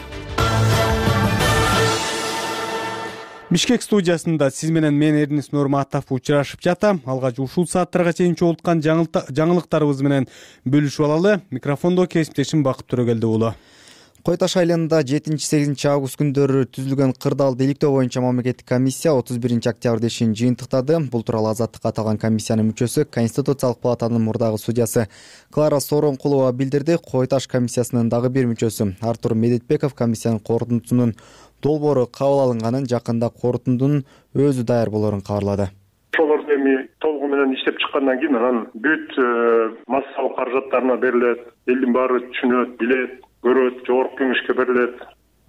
Бишкек студиясында сиз менен мен Эрнис Нурматов учурашып жатам. Алгач ушул сааттарга чейин чогулткан жаңылыктарыбыз менен бөлүшүп алалы. Микрофондо кесиптешим Бакыт Төрөгелди уулу.
Кой Таш айылында 7-8 август күндөрү түзүлгөн кырдаалды иликтөө боюнча мамлекеттик комиссия 31 октябрда ишин жыйынтыктады. Бул тууралуу Азаттыкка аталган комиссиянын мүчөсү Конституциялык палатанын мурдагы судьясы Клара Соронкулова билдирди. Кой Таш комиссиясынын дагы бир мүчөсү Артур Медетбеков комиссиянын корутундусунун долбоору кабыл алынганын, жакында корутундунун өзү даяр болорун кабарлады.
Ошолорду эми толугу менен иштеп чыккандан кийин анан бүт массалык каражаттарына берилет, элдин баары түшүнөт, билет, көрөт, жогорку кеңешке берилет.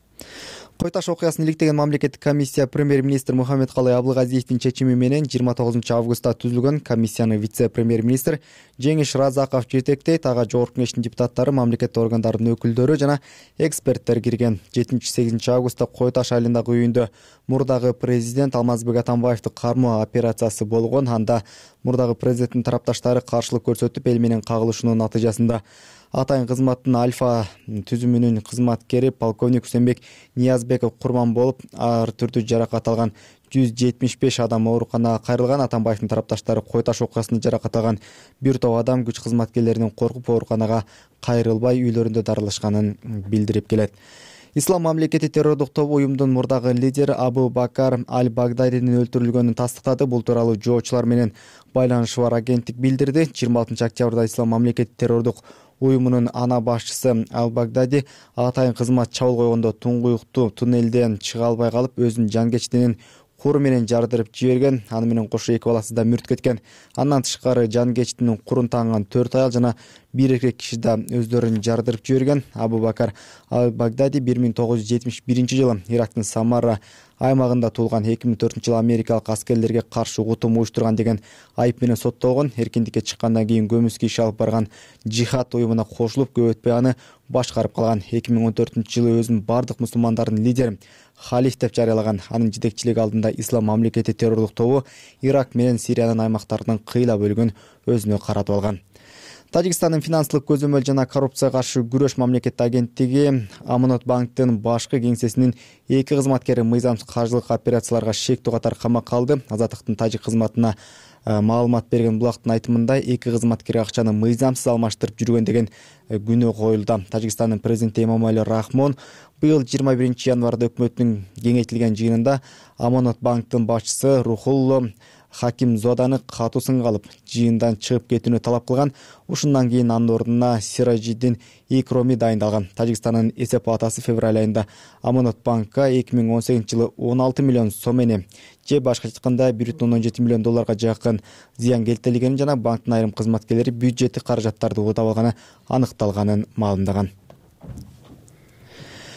Кой Таш окуясын иликтеген мамлекеттик комиссия премьер-министр Мухаммедкалый Абылгазиевдин чечими менен 29 августта түзүлгөн комиссияны вице-премьер-министр Жеңиш Разаков жетектейт. Ага жогорку кеңештин депутаттары, мамлекеттик органдардын өкүлдөрү жана эксперттер кирген. 7-8 августта Кой Таш айылындагы үйүндө мурдагы президент Алмазбек Атамбаевди кармоо операциясы болгон. Анда мурдагы президенттин тарапташтары каршылык көрсөтүп, эл менен кагылышуунун натыйжасында атайын кызматтын Альфа түзүмүнүн кызматкери полковник Үсөнбек Ниязбеков курман болуп, ар түрдүү жаракат алган 175 адам ооруканага кайрылган. Атамбаевдин тарапташтары Кой Таш окуясында жаракат алган бир топ адам күч кызматкерлеринин коркуп ооруканага кайрылбай үйлөрүндө дарылашканын билдирип келет. Ислам мамлекети террордук тобу уюмдун мурдагы лидери Абу Бакар Аль-Багдадинин өлтүрүлгөнүн тастыктады. Бул тууралуу жоочулар менен байланышы бар агенттик билдирди. 26 октябрда Ислам мамлекети террордук уюмунун ана башчысы Аль-Багдади атайын кызмат чабуул койгондо туңгуюктуу туннелден чыга албай калып, өзүнүн жангечтинин куру менен жардырып жиберген. Аны менен кошо эки баласы да мүрт кеткен. Андан тышкары жангечтинин курун танган 4 аял жана бир эркек киши да өздөрүн жардырып жиберген. Абу Бакар Аль-Багдади 1971-жылы Ирактын Самара аймагында туулган. 2004-жылы америкалык аскерлерге каршы утум уюштурган деген айып менен соттолгон. Эркиндикке чыккандан кийин көмүскө иш алып барган жихад уюмуна кошулуп, көп өтпөй аны башкарып калган. 2014-жылы өзүн бардык мусулмандардын лидери, халиф деп жарыялаган. Анын жетекчилиги алдында Ислам мамлекети террордук тобу Ирак менен Сириянын аймактарынын кыйла бөлүгүн өзүнө каратып алган. Тажикстандын финансылык көзөмөл жана коррупцияга каршы күрөш мамлекеттик агенттиги Аманат банктын башкы кеңсесинин 2 кызматкери мыйзамсыз каржылык операцияларга шектүү катары камакка алды. Азаттыктын тажик кызматына маалымат берген булактын айтымында 2 кызматкер акчаны мыйзамсыз алмаштырып жүргөн деген күнөө коюлду. Тажикстандын президенти Эмомали Рахмон быйыл 21 январда өкмөттүн кеңейтилген жыйынында Аманат банктын башчысы Рухулло Хаким Зоданы катуу сынга алып, жыйындан чыгып кетүүнү талап кылган. Ушундан кийин анын ордуна Сиражиддин Икроми дайындалган. Тажикстандын эсеп палатасы февраль айында Аманат банкка 2018-жылы 16 миллион сом эне же башкача айтканда 1,17 миллион долларга жакын зыян келтирилгенин жана банктын айрым кызматкерлери бюджеттик каражаттарды уутап алганы аныкталганын маалымдаган.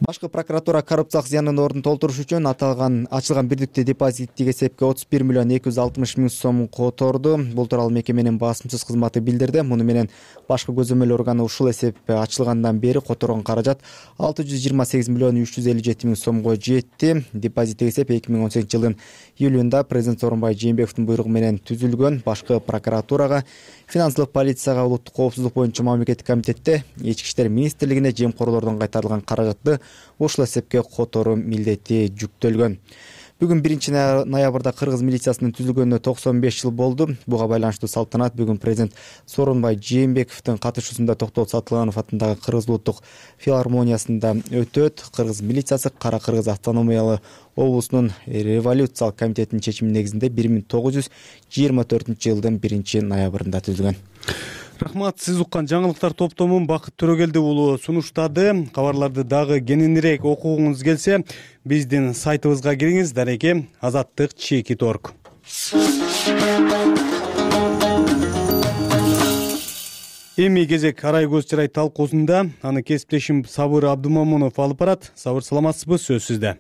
Башкы прокуратура коррупциялык зыяндын ордун толтуруш үчүн ачылган бирдиктүү депозиттик эсепке 31 миллион 260 миң сом которду. Бул тууралуу мекеменин басымсыз кызматы билдирди. Муну менен башкы көзөмөл органы ушул эсеп ачылгандан бери которгон каражат 628 миллион 357 миң сомго жетти. Депозиттик эсеп 2018 жылдын июлунда президент Сооронбай Жээнбековдун буйругу менен түзүлгөн. Башкы прокуратурага, финансылык полицияга, улуттук коопсуздук боюнча мамлекеттик комитетте, ички иштер министрлигине жемкорлордон кайтарылган каражатты ушул эсепке которуу милдети жүктөлгөн. Бүгүн 1 ноябрда кыргыз милициясынын түзүлгөнүнө 95 жыл болду. Буга байланыштуу салтанат бүгүн президент Сооронбай Жээнбековдун катышуусунда Токтот Сатылганов атындагы Кыргыз улуттук филармониясында өтөт. Кыргыз милициясы Кара Кыргыз автономиялуу облусунун революциялык комитетинин чечими негизинде 1924 жылдын 1 ноябрында түзүлгөн.
Рахмат, сиз уккан жаңылыктар топтомун Бакыт Төрөгелди уулу сунуштады. Кабарларды дагы кененирээк окугуңуз келсе, биздин сайтыбызга кириңиз. Дареке azattik.org. Эми кезек арай көз чырай талкуусунда аны кесиптешим Сабыр Абдумамунов алып барат. Сабыр, саламатсызбы? Сөз сизде.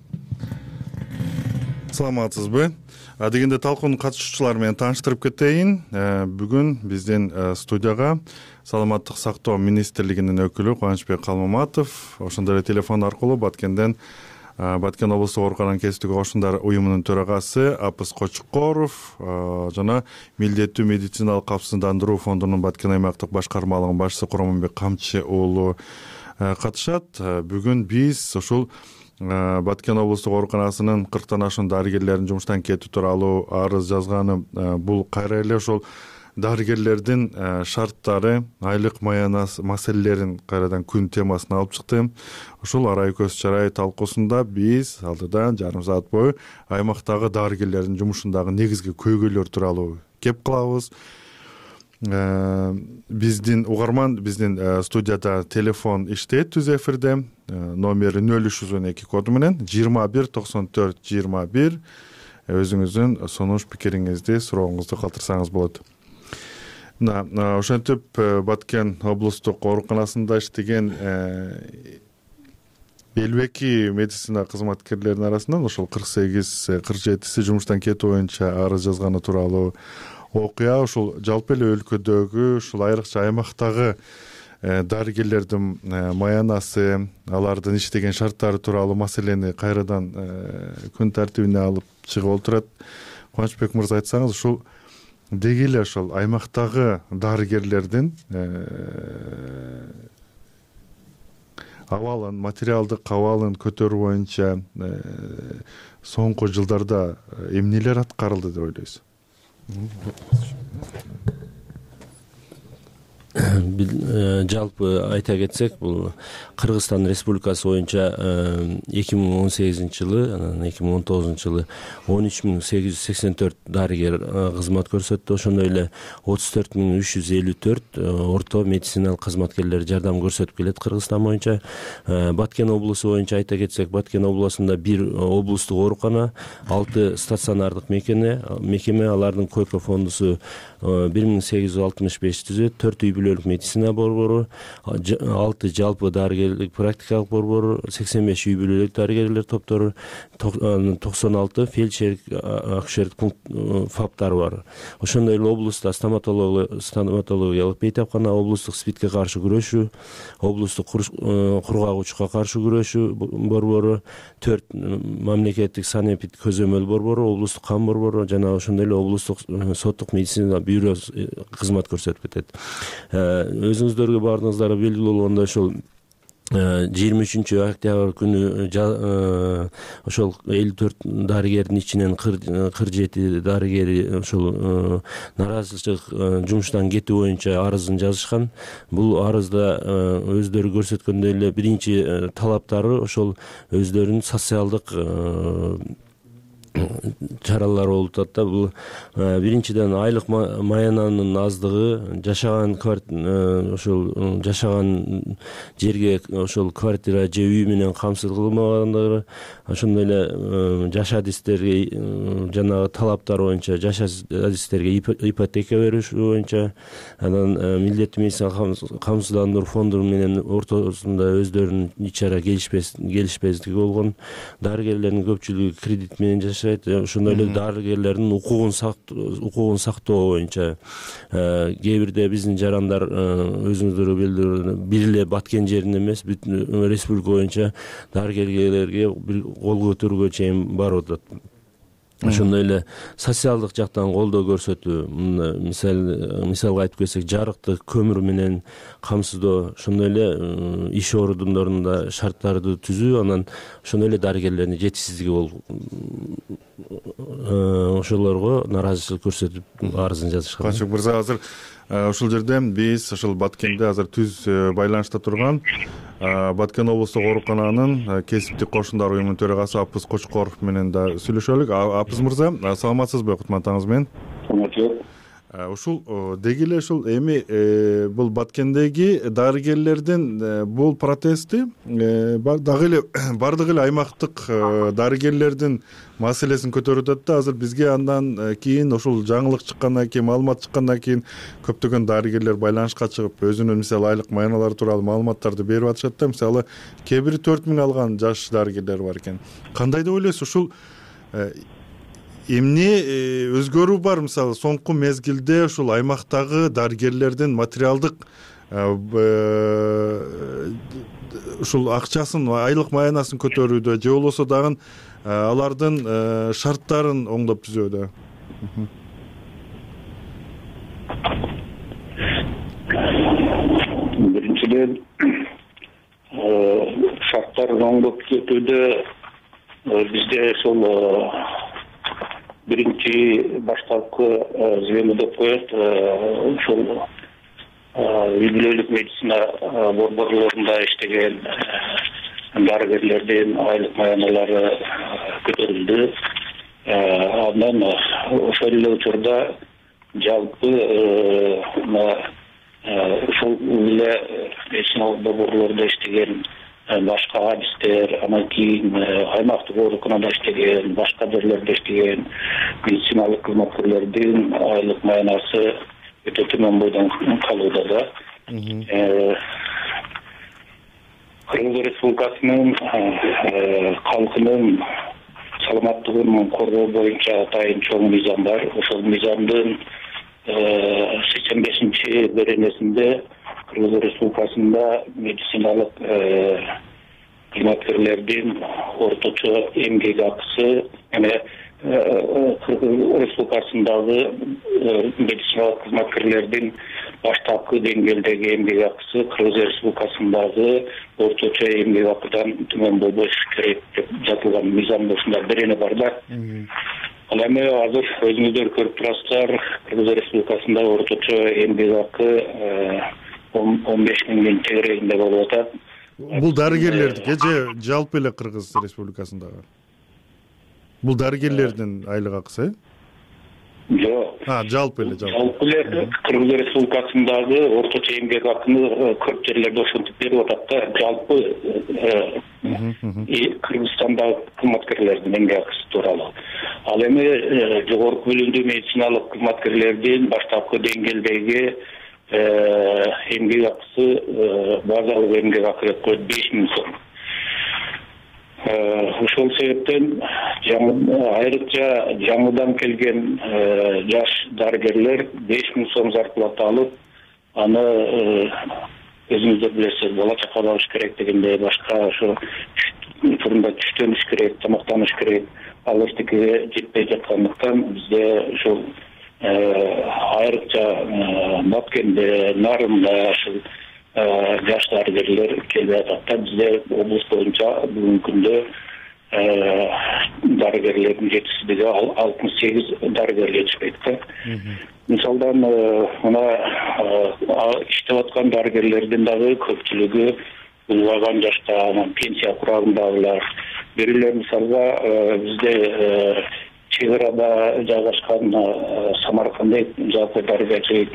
Саламатсызбы? Дегенде талкуунун катышуучулары менен тааныштырып кетейин. Бүгүн биздин студияга Саламаттык сактоо министрлигинин өкүлү Кубанычбек Калмаматов, ошондой эле телефон аркылуу Баткен облустук оорукананын кесиптик кошундар уюмунун төрагасы Апыс Кочкоров жана милдеттүү медициналык капсыздандыруу фондунун Баткен аймактык башкармалыгынын башчысы Кураманбек Камчы уулу катышат. Бүгүн биз ушул Баткен облустук ооруканасынын 40тан ашуун дарыгерлерин жумуштан кетүү тууралуу арыз жазганы, бул кайра эле ошол дарыгерлердин шарттары, айлык маянас маселелерин кайрадан күн темасына алып чыкты. Ушул арай көз чарай талкуусунда биз алдыда жарым саат бою аймактагы дарыгерлердин жумушундагы негизги көйгөйлөр тууралуу кеп кылабыз. Биздин угарман биздин студияда телефон иштейт түз эфирде. Номери 0302 коду менен 21 94 21. Өзүңүздүн сунуш пикириңизди, сурооңузду калтырсаңыз болот. Ошентип Баткен облустук ооруканасында иштеген 52 медицина кызматкерлеринин арасынан ошол 48-47 жумуштан кетүү боюнча арыз жазганы тууралуу окуя. Ушул жалпы эле өлкөдөгү, ушул айрыкча аймактагы дарыгерлердин маянасы, алардын иштеген шарттары тууралуу маселени кайрадан күн тартибине алып чыгып отурат. Кубанычбек мырза, айтсаңыз, ушул деги эле ошол аймактагы дарыгерлердин абалын, материалдык абалын көтөрүү боюнча соңку жылдарда эмнелер аткарылды деп ойлойсуз?
Жалпы айта кетсек, бул Кыргызстан Республикасы боюнча 2018 жылы, 2019 жылы 13884 дарыгер кызмат көрсөттү. Ошондой эле 34354 орто медициналык кызматкерлер жардам көрсөтүп келет Кыргызстан боюнча. Баткен облусу боюнча айта кетсек, Баткен облусунда 1 облустук оорукана, 6 стационардык мекеме, алардын койка фондусу 1865 түзөт, 4 үй бүлөлүк медицина борбору, 6 жалпы дарыгерлик практикалык борбору, 85 үй бүлөлүк дарыгерлер топтору, 96 фельдшерлик акушерлик фаптары бар. Ошондой эле облустта стоматологиялык бейтапкана, облустук СПИДке каршы күрөшүү, облустук кургагучка каршы күрөшүү борбору, 4 мамлекеттик санэпид көзөмөл борбору, облустук кан борбору жана ошондой эле облустук соттук медицина бюро кызмат көрсөтүп кетет. Өзүңүздөргө баарыңыздарга белгилүү болгондой, ошол 23 октябрь күнү ошол 54 дарыгердин ичинен 47 дарыгери ошол наразычылык жумуштан кетүү боюнча арызын жазышкан. Бул арызда өздөрү көрсөткөндөй эле биринчи талаптары ошол өздөрүнүн социалдык чаралар болуп атат да. Бул биринчиден айлык маянанын аздыгы, ошол жашаган жерге ошол квартира же үй менен камсыз кылмагандыгы, ошондой эле жаш адистерге жанагы талаптар боюнча жаш адистерге ипотека бериш боюнча, анан милдеттүү медицина камсыздандыруу фонду менен ортосунда өздөрүнүн ич ара келишпестиги болгон, дарыгерлердин көпчүлүгү кредит менен жашайт. Ошондой эле дарыгерлердин укугун сактоо боюнча кээ бирде биздин жарандар өзүңүздөр билдирүү бир эле Баткен жеринде эмес, бүт республика боюнча дарыгерлерге кол көтөрүүгө чейин барып атат. Ошондой эле социалдык жактан колдоо көрсөтүү, мисалга айтып кетсек, жарыктык, көмүр менен камсыздоо, ошондой эле иш ордундорунда шарттарды түзүү, анан ошондой эле дарыгерлердин жетишсиздиги болуп ошолорго нааразычылык көрсөтүп арызын жазышкан.
Качык мырза, азыр ушул жерде биз ушул Баткенде азыр түз байланышта турган Баткен облустук оорукананын кесиптик кошундар уюмунун төрагасы Апыз Кочкоров менен да сүйлөшөлүк. Апыз мырза, саламатсызбы? Кутман атаңыз менен.
Саламатсызбы.
Ушул деги эле ушул эми бул Баткендеги дарыгерлердин бул протести дагы эле бардык эле аймактык дарыгерлердин маселесин көтөрүп атат да. Азыр бизге андан кийин ушул жаңылык чыккандан кийин, маалымат чыккандан кийин көптөгөн дарыгерлер байланышка чыгып, өзүнүн мисалы айлык маyaналары тууралуу маалыматтарды берип атышат да. Мисалы кээ бири 4000 алган жаш дарыгерлер бар экен. Кандай деп ойлойсуз? Ушул эмне өзгөрүү бар? Мисалы соңку мезгилде ушул аймактагы дарыгерлердин материалдык ушул акчасын, айлык маянасын көтөрүүдө же болбосо дагы алардын шарттарын оңдоп түзүүдө?
Биринчиден шарттарын оңдоп түзүүдө бизде ошол биринчи баштапкы звено деп коет, ошол үй бүлөлүк медицина борборлорунда иштеген дарыгерлердин айлык маяналары көтөрүлдү. Андан ошол эле учурда жалпы ошол эле медициналык борборлордо иштеген башка адистер, анан кийин аймактык ооруканада иштеген, башка жерлерде иштеген медициналык кызматкерлердин айлык маянасы өтө төмөн бойдон калууда да. Кыргыз Республикасынын калкынын саламаттыгын коргоо боюнча атайын чоң мыйзам бар. Ошол мыйзамдын 85-чи беренесинде Кыргыз Республикасында медициналык кызматкерлердин орточо эмгек акысы, Кыргыз Республикасындагы медициналык кызматкерлердин баштапкы деңгээлдеги эмгек акысы Кыргыз Республикасындагы орточо эмгек акыдан төмөн болбош керек деп жазылган мыйзамда ушундай берене бар да. Ал эми азыр өзүңүздөр көрүп турасыздар, Кыргыз Республикасында орточо эмгек акы 15 миңдин тегерегинде болуп атат.
Бул дарыгерлердики же жалпы эле Кыргыз Республикасындагы? Бул дарыгерлердин айлык акысы?
Жок.
Жалпы эле.
Жалпы эле Кыргыз Республикасындагы орточо эмгек акыны көп жерлерде ошентип берип атат да. Жалпы Кыргызстандагы кызматкерлердин эмгек акысы тууралуу. Ал эми жогорку билимдүү медициналык кызматкерлердин баштапкы деңгээлдеги эмгек акысы базалык эмгек акы деп коет 5000 сом. Ошол себептен айрыкча жаңыдан келген жаш дарыгерлер 5000 сом зарплата алып, аны өзүңүздөр билесиз, бала чака багыш керек дегенде, башка ошо учурунда түштөнүш керек, тамактаныш керек, ал эчтекеге жетпей жаткандыктан бизде ушул айрыкча Баткенде, Нарында ушул жаш дарыгерлер келбей атат да. Бизде облус боюнча бүгүнкү күндө дарыгерлердин жетишсиздиги 68 дарыгер жетишпейт да. Мисалдан мына иштеп аткан дарыгерлердин дагы көпчүлүгү улгайган жашта, пенсия курагындагылар. Бирилер мисалга бизде чек арада жайгашкан Самарканддагы жалпы дарыгерчилик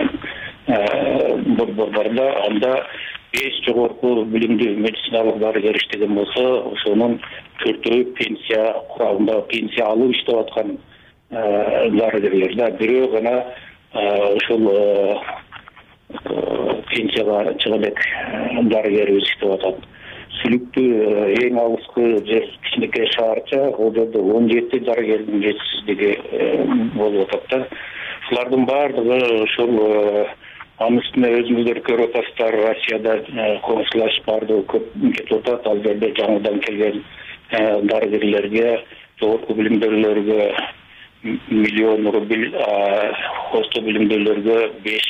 борбордордо анда 5 жогорку билимдүү медициналык дарыгер иштеген болсо, ошонун 4-өө пенсия курабында пенсия алып иштеп аткан дарыгерлер да, бирөө гана ошол пенсияга чыга элек дарыгерибиз иштеп атат. Сүлүктүү эң алыскы жер кичинекей шаарча, ал жерде 17 дарыгердин жетишсиздиги болуп атат да. Булардын баардыгы ошол анын үстүнө өзүңүздөр көрүп атасыздар, Россияда коңшулаш баардыгы көп кетип атат. Ал жерде жаңыдан келген дарыгерлерге, жогорку билимдүүлөргө 1 миллион рубль, орто билимдүүлөргө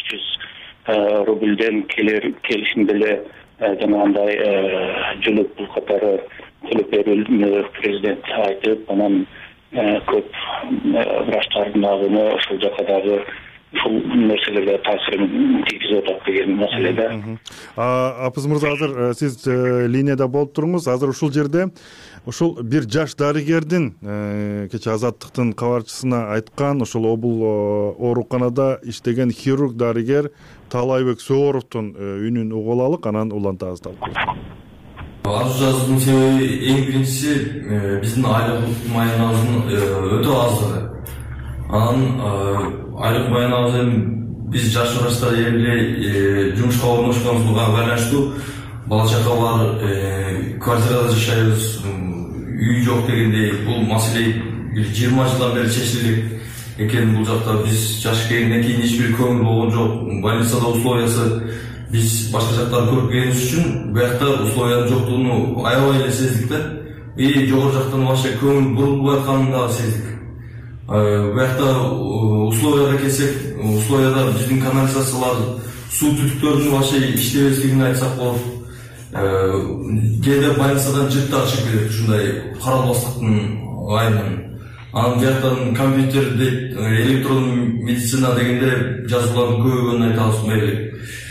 500 рубльден келишимде эле жанагындай жөлөк пул катары төлөп берүүнү президент айтып, анан көп врачтардын агымы ошол жака дагы ушул нерселерге таасирин тийгизип атат деген маселе да.
Апыз мырза, азыр сиз линияда болуп туруңуз. Азыр ушул жерде ушул бир жаш дарыгердин кечээ Азаттыктын кабарчысына айткан, ошол обул ооруканада иштеген хирург дарыгер Таалайбек Сооровдун үнүн угуп алалык, анан улантабыз.
Арыз жазуунун себеби эң биринчиси биздин айлык маянабыздын өтө аздыгы. Анан айлык маянабыз биз жаш врачтар эле жумушка орношконубузга байланыштуу бала чака бар, квартирада жашайбыз, үй жок дегендей бул маселе 20 жылдан бери чечилип экен. Бул жакта биз жаш келгенден кийин эч бир көңүл болгон жок. Больницада условиясы биз башка жактан көрүп келгенибиз үчүн буякта условиянын жоктугун аябай эле сездик да. Жогору жактан вообще көңүл бурулбай атканын дагы сездик. Буякта условияга келсек, условияда биздин канализациялар, суу түтүктөрүнүн вообще иштебестигин айтсак болот. Кээде больницадан жыт да чыгып келет, ушундай каралбастыктын айынан. Анан жактан компьютер дейт, электрондун медицина дегенде жазуулардын көбүгүн айтабыз.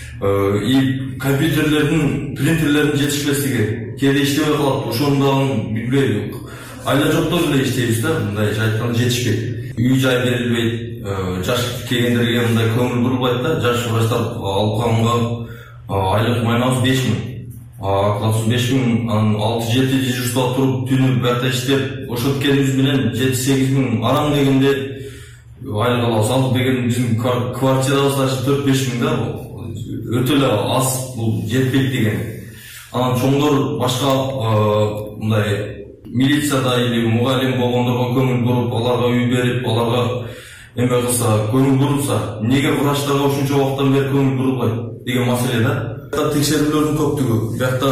И компьютерлердин, принтерлердин жетишпестиги кээде иштебей калат. Ошону дагы билбейм. Айла жоктор эле иштейбиз да, мындай айтканда жетишпейт. Үй жай берилбейт. Жаш келгендерге мындай көңүл бурулбайт да. Жаш врачтар алып калганга айлык маянабыз 5000. 35.000, анан 6-7 дежурство туруп түнү буякта иштеп, ошентип келгенибиз менен 7-8 миң арам дегенде айлык алабыз. Ал деген биздин квартирабыз 4-5 миң да, өтө эле аз, бул жетпейт деген. Анан чоңдор башка мындай милицияда или мугалим болгондорго көңүл буруп, аларга үй берип, аларга эме кылса, көңүл бурулса, эмнеге врачтарга ушунча убакыттан бери көңүл бурулбайт деген маселе да. Текшерүүлөрдүн көптүгү, буякта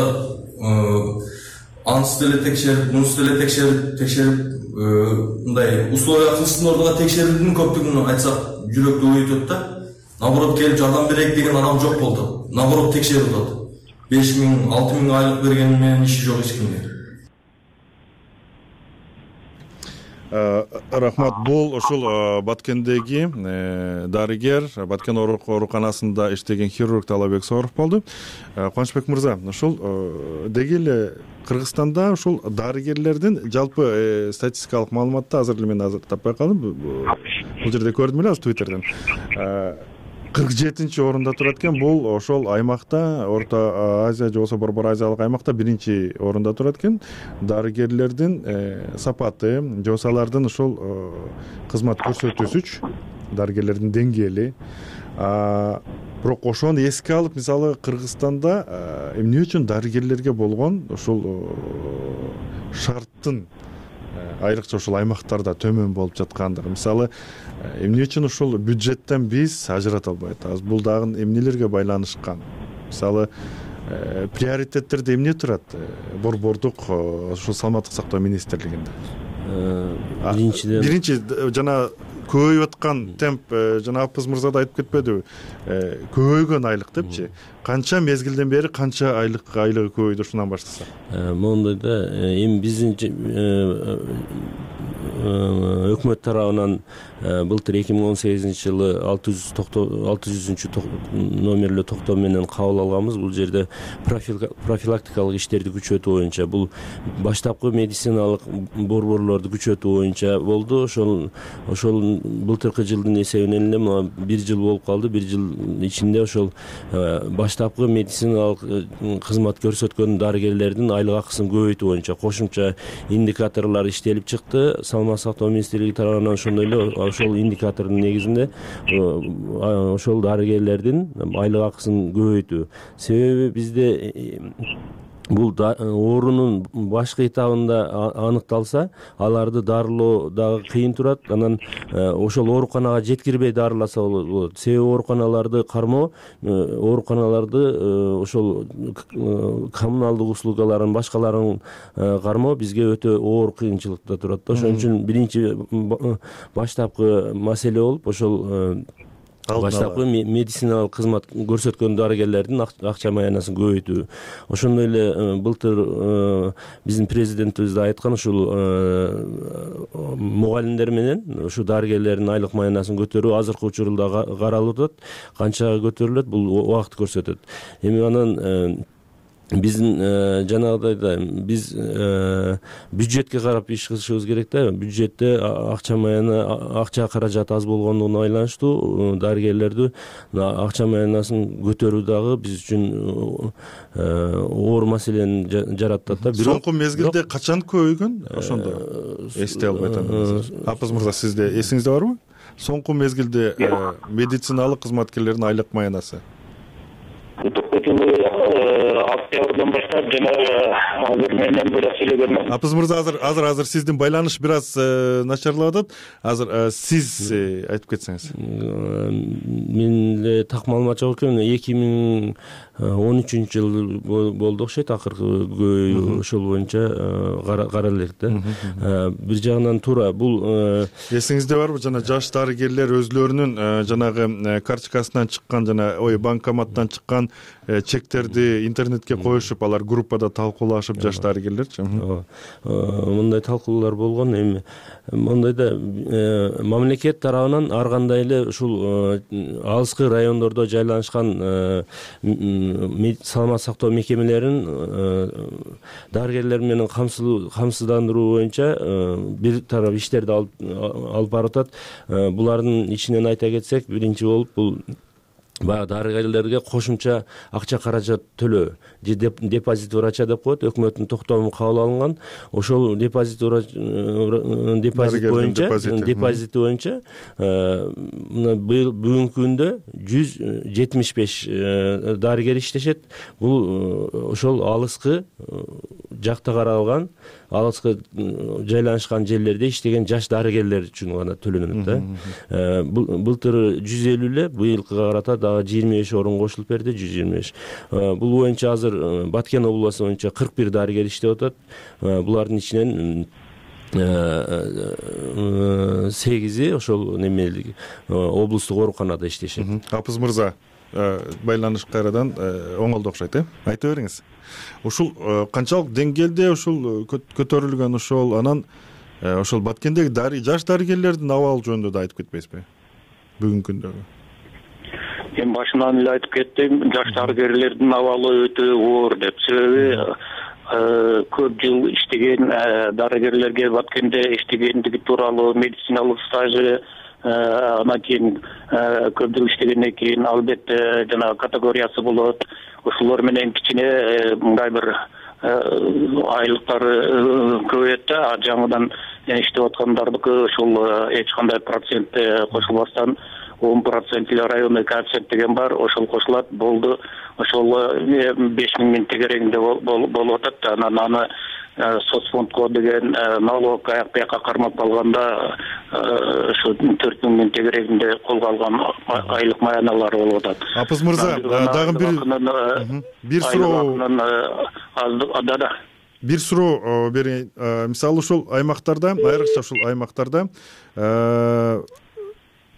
анысы деле текшерип, мунусу деле текшерип, мындай условия кылсын ордуга текшерүүнүн көптүгүн айтсак жүрөктү оютат да. Наоборот келип жардам берейик деген адам жок болду. Наоборот текшерип атат. 5 миң, 6 миң айлык бергени менен иши жок эч кимге.
Рахмат. Бул ошол Баткендеги дарыгер, Баткен ооруканасында иштеген хирург Таалайбек Сооров болду. Кубанычбек мырза, ошол деги эле Кыргызстанда ошол дарыгерлердин жалпы статистикалык маалыматты азыр эле мен таппай калдым. Бул жерде көрдүм эле аз Twitterден. 47-нчи орунда турат экен. Бул ошол аймакта, Орто Азия же болбосо Борбор Азиялык аймакта 1-нчи орунда турат экен. Дарыгерлердин сапаты, же болбосо алардын ошол кызмат көрсөтүүсүч, дарыгерлердин деңгээли. Бирок ошону эске алып, мисалы Кыргызстанда эмне үчүн дарыгерлерге болгон ошол шарттын айрыкча ошол аймактарда төмөн болуп жаткандыгы. Мисалы, эмне үчүн ошол бюджеттен биз ажырата албай атабыз? Бул дагы эмнелерге байланышкан? Мисалы, приоритеттерде эмне турат борбордук ошол саламаттык сактоо министрлигинде?
Биринчиден
биринчи жана көбөйүп аткан темп жана Апыз мырза да айтып кетпедиби, көбөйгөн айлык депчи, канча мезгилден бери канча айлыгы көбөйдү, ушундан баштасак?
Моундай да, эми биздин өкмөт тарабынан былтыр 2018-жылы 600 номерлүү токтом менен кабыл алганбыз. Бул жерде профилактикалык иштерди күчөтүү боюнча, бул баштапкы медициналык борборлорду күчөтүү боюнча болду. Ошол былтыркы жылдын эсебинен эле 1 жыл болуп калды. 1 жыл ичинде ошол баштапкы медициналык кызмат көрсөткөн дарыгерлердин айлык акысын көбөйтүү боюнча кошумча индикаторлор иштелип чыкты. Саламаттык сактоо министрлиги тарабынан ошондой эле ошол индикатордун негизинде ошол дарыгерлердин айлык акысын көбөйтүү. Себеби бизде бул оорунун башкы этабында аныкталса, аларды дарылоо дагы кыйын турат. Анан ошол ооруканага жеткирбей дарыласа болот. Себеби ооруканаларды кармоо, ооруканаларды ошол коммуналдык услугаларын башкаларын кармоо бизге өтө оор кыйынчылыкта турат да. Ошон үчүн биринчи баштапкы маселе болуп ошол баштапкы медициналык кызмат көрсөткөн дарыгерлердин акча маянасын көбөйтүү. Ошондой эле былтыр биздин президентибиз да айткан, ушул мугалимдер менен ушу дарыгерлердин айлык маянасын көтөрүү азыркы учурда каралып атат. Канчага көтөрүлөт, бул убакыт көрсөтөт. Эми анан биздин жанагыдай да биз бюджетке карап иш кылышыбыз керек да. Бюджетте акча каражат аз болгондугуна байланыштуу дарыгерлерди акча маянасын көтөрүү дагы биз үчүн оор маселени жаратат да.
Соңку мезгилде качан көбөйгөн? Ошондо эстей албай атам. Апыз мырза, сизде эсиңизде барбы? Соңку мезгилде медициналык кызматкерлердин айлык маянасы?
Октябрдан баштап азыр менен бирок сүйлөгөнмүн.
Апыз мырза, азыр сиздин байланыш бир аз начарлап атат. Азыр сиз айтып кетсеңиз.
Мен так маалымат жок экен. 2013-жыл болду окшойт акыркы көбөйүү, ошол боюнча кара элек да. Бир жагынан туура бул
эсиңизде барбы, жана жаш дарыгерлер өзлөрүнүн жанагы карточкасынан чыккан банкоматтан чыккан чектерди интернетке коюшуп, алар группада талкуулашып, жаш дарыгерлерчи?
Мындай талкуулар болгон. Эми мындай да мамлекет тарабынан ар кандай эле ушул алыскы райондордо жайланышкан саламаттык сактоо мекемелерин дарыгерлер менен камсыздандыруу боюнча бир тарап иштерди алып барып атат. Булардын ичинен айта кетсек, биринчи болуп бул баягы дарыгерлерге кошумча акча каражат төлөө, депозит врача деп коет, өкмөттүн токтому кабыл алынган. Ошол депозит боюнча бүгүнкү күндө 175 дарыгер иштешет. Бул ошол алыскы жакта каралган, алыскы жайланышкан жерлерде иштеген жаш дарыгерлер үчүн гана төлөнөт да. Былтыр 150 эле, быйылкыга карата дагы 25 орун кошулуп берди, 125. Бул боюнча азыр Баткен областы боюнча 41 дарыгер иштеп атат. Булардын ичинен 8-и ошол немелик облустук ооруканада иштешет.
Апыз мырза, байланыш кайрадан оңолду окшойт, айта бериңиз. Ушул канчалык деңгээлде ушул көтөрүлгөн, ошол анан ошол Баткендеги жаш дарыгерлердин абалы жөнүндө да айтып кетпейсизби бүгүнкү күндөгү?
Мен башынан эле айтып кеттим, жаш дарыгерлердин абалы өтө оор деп. Себеби көп жыл иштеген дарыгерлерге Баткенде иштегендиги тууралуу медициналык стажы, анан кийин көп жыл иштегенден кийин албетте жана категориясы болот. Ошолор менен кичине мындай бир айлыктары көбөйөт да. Жаңыдан иштеп аткандардыкы ошол эч кандай процент кошулбастан 10% эле районный коэффициент деген бар, ошол кошулат, болду. Ошол 5000 миң тегерегинде болуп атат. Анан аны соцфондко деген налог аяк-бияка кармап алганда ошо 4000 миң тегерегинде колго алган айлык маяналары болуп атат.
Апыз мырза, дагы бир суроо. Бир суроо берейин. Мисалы ушул аймактарда, айрыкча ушул аймактарда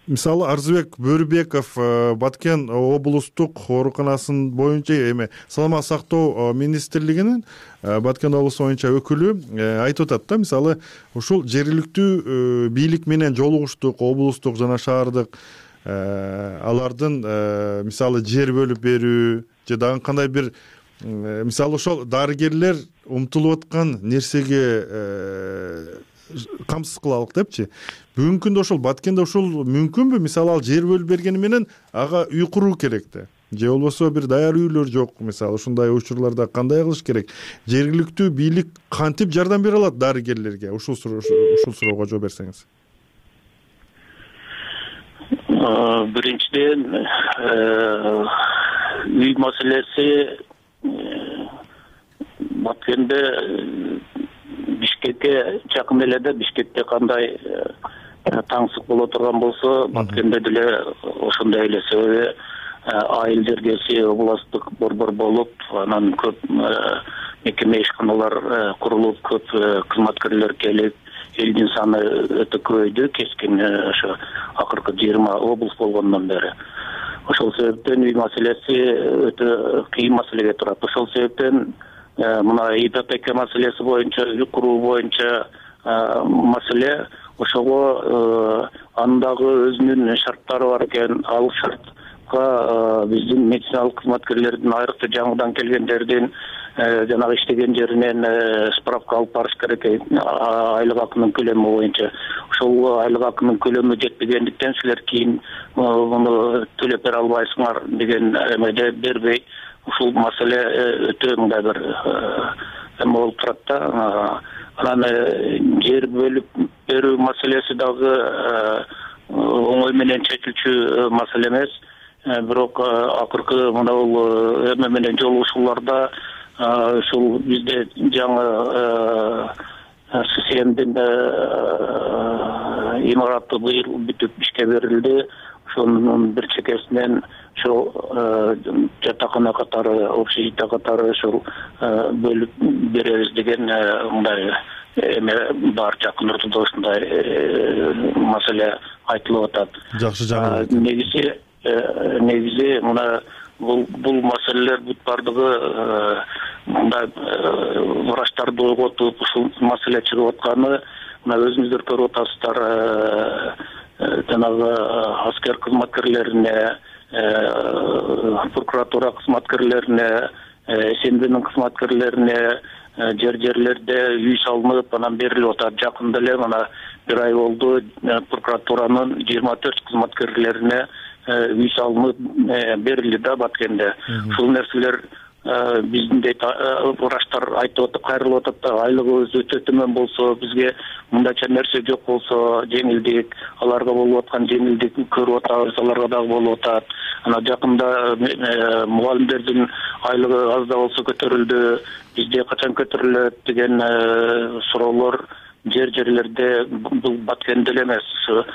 мисалы Арзыбек Бөрүбеков Баткен облустук ооруканасынын боюнча эме саламат сактоо министрлигинин Баткен облусу боюнча өкүлү айтып атат да, мисалы ушул жергиликтүү бийлик менен жолугуштук, облустук жана шаардык алардын мисалы жер бөлүп берүү же дагы кандай бир мисалы ошол дарыгерлер умтулуп аткан нерсеге камсыз кылалык депчи. Бүгүнкү күндө ошол Баткенде ушул мүмкүнбү? Мисалы ал жер бөлүп бергени менен ага үй куруу керек да. Же болбосо бир даяр үйлөр жок. Мисалы ушундай учурларда кандай кылыш керек? Жергиликтүү бийлик кантип жардам бере алат дарыгерлерге? Ушул суроого жооп берсеңиз.
Биринчиден үй маселеси Баткенде Бишкекке жакын эле, Бишкекте кандай таңсык боло турган болсо, Баткенде деле ошондой эле. Себеби айыл жергеси областтык борбор болуп, анан көп мекеме ишканалар курулуп, көп кызматкерлер келип, элдин саны өтө көбөйдү, кескин ошо акыркы 20 облус болгондон бери. Ошол себептен үй маселеси өтө кыйын маселеге турат. Ошол себептен мына ИППК маселеси боюнча, үй куруу боюнча маселе, ошого андагы өзүнүн шарттары бар экен. Ал шартка биздин медициналык кызматкерлердин, айрыкча жаңыдан келгендердин жанагы иштеген жеринен справка алып барыш керек айлык акынын көлөмү боюнча. Ошол айлык акынын көлөмү жетпегендиктен силер кийин муну төлөп бере албайсыңар деген эмеде бербей, ушул маселе өтө мындай бир эме болуп турат да. Анан жер бөлүп берүү маселеси дагы оңой менен чечилчү маселе эмес. Бирок акыркы мына бул эме менен жолугушууларда ушул бизде жаңы ССМдин имараты быйыл бүтүп ишке берилди. Ошонун бир чекесинен ошол жатакана катары, общежитие катары ошол бөлүп беребиз деген мындай эме бар. Жакын ортодо ушундай маселе айтылып атат.
Жакшы жаңы.
Негизи мына бул маселелер бүт бардыгы мындай врачтарды ойготуп ушул маселе чыгып атканы мына өзүңүздөр көрүп атасыздар. Жанагы аскер кызматкерлерине, прокуратура кызматкерлерине, СНБнин кызматкерлерине жерлерде үй салынып, анан берилип атат. Жакында эле мына бир ай болду, прокуратуранын 24 кызматкерлерине үй салынып берилди да Баткенде. Ушул нерселер биздин врачтар айтып атат, кайрылып атат да, айлыгыбыз өтө төмөн болсо, бизге мындайча нерсе жок болсо, жеңилдик, аларга болуп аткан жеңилдикти көрүп атабыз, аларга дагы болуп атат. Ана жакында мугалимдердин айлыгы аз да болсо көтөрүлдү, бизде качан көтөрүлөт деген суроолор жерлерде бул Баткенде эле эмес,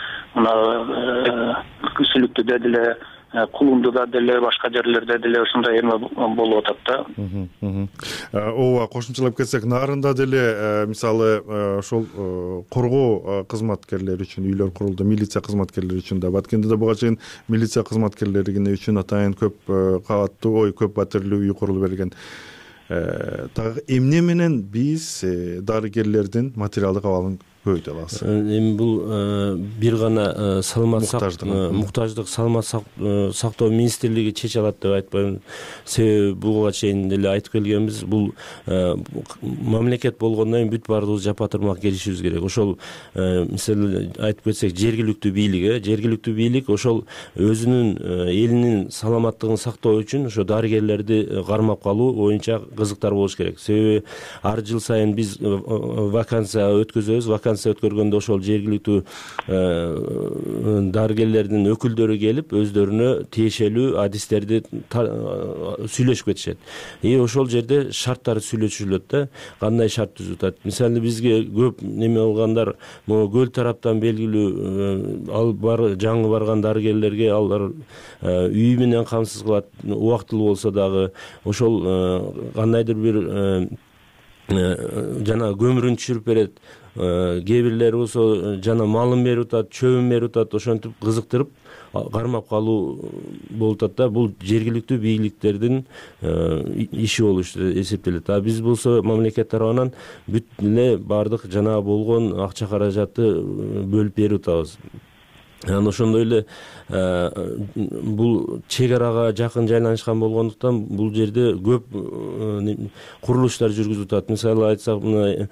мына Сүлүктүдө деле, Кулундуда деле, башка жерлерде деле ушундай эме болуп атат да.
Ооба, кошумчалап кетсек, Нарында деле мисалы ошол коргоо кызматкерлери үчүн үйлөр курулду, милиция кызматкерлери үчүн да. Баткенде да буга чейин милиция кызматкерлери үчүн атайын көп кабаттуу, көп батирлүү үй курулуп берилген. Дагы эмне менен биз дарыгерлердин материалдык абалын көбөйтө алабыз?
Эми бул бир гана саламат муктаждык саламат сактоо министрлиги чече алат деп айтпайм. Себеби буга чейин деле айтып келгенбиз, бул мамлекет болгондон кийин бүт баардыгыбыз жапа-тырмак келишибиз керек. Ошол мисалы айтып кетсек, жергиликтүү бийлик ошол өзүнүн элинин саламаттыгын сактоо үчүн ошо дарыгерлерди кармап калуу боюнча кызыктар болуш керек. Себеби ар жыл сайын биз вакансия өткөзөбүз. Вакансия өткөргөндө ошол жергиликтүү дарыгерлердин өкүлдөрү келип, өздөрүнө тиешелүү адистерди сүйлөшүп кетишет. Ошол жерде шарттары сүйлөшүлөт да, кандай шарт түзүп атат. Мисалы бизге көп неме алгандар, могу көл тараптан белгилүү ал жаңы барган дарыгерлерге алар үй менен камсыз кылат, убактылуу болсо дагы ошол кандайдыр бир жана көмүрүн түшүрүп берет, кээ бирлери болсо жана малын берип атат, чөбүн берип атат, ошентип кызыктырып кармап калуу болуп атат да. Бул жергиликтүү бийликтердин иши болуп эсептелет. А биз болсо мамлекет тарабынан бүт эле баардык жанагы болгон акча каражатты бөлүп берип атабыз. Анан ошондой эле бул чек арага жакын жайланышкан болгондуктан бул жерде көп курулуштар жүргүзүлүп атат. Мисалы айтсак, мына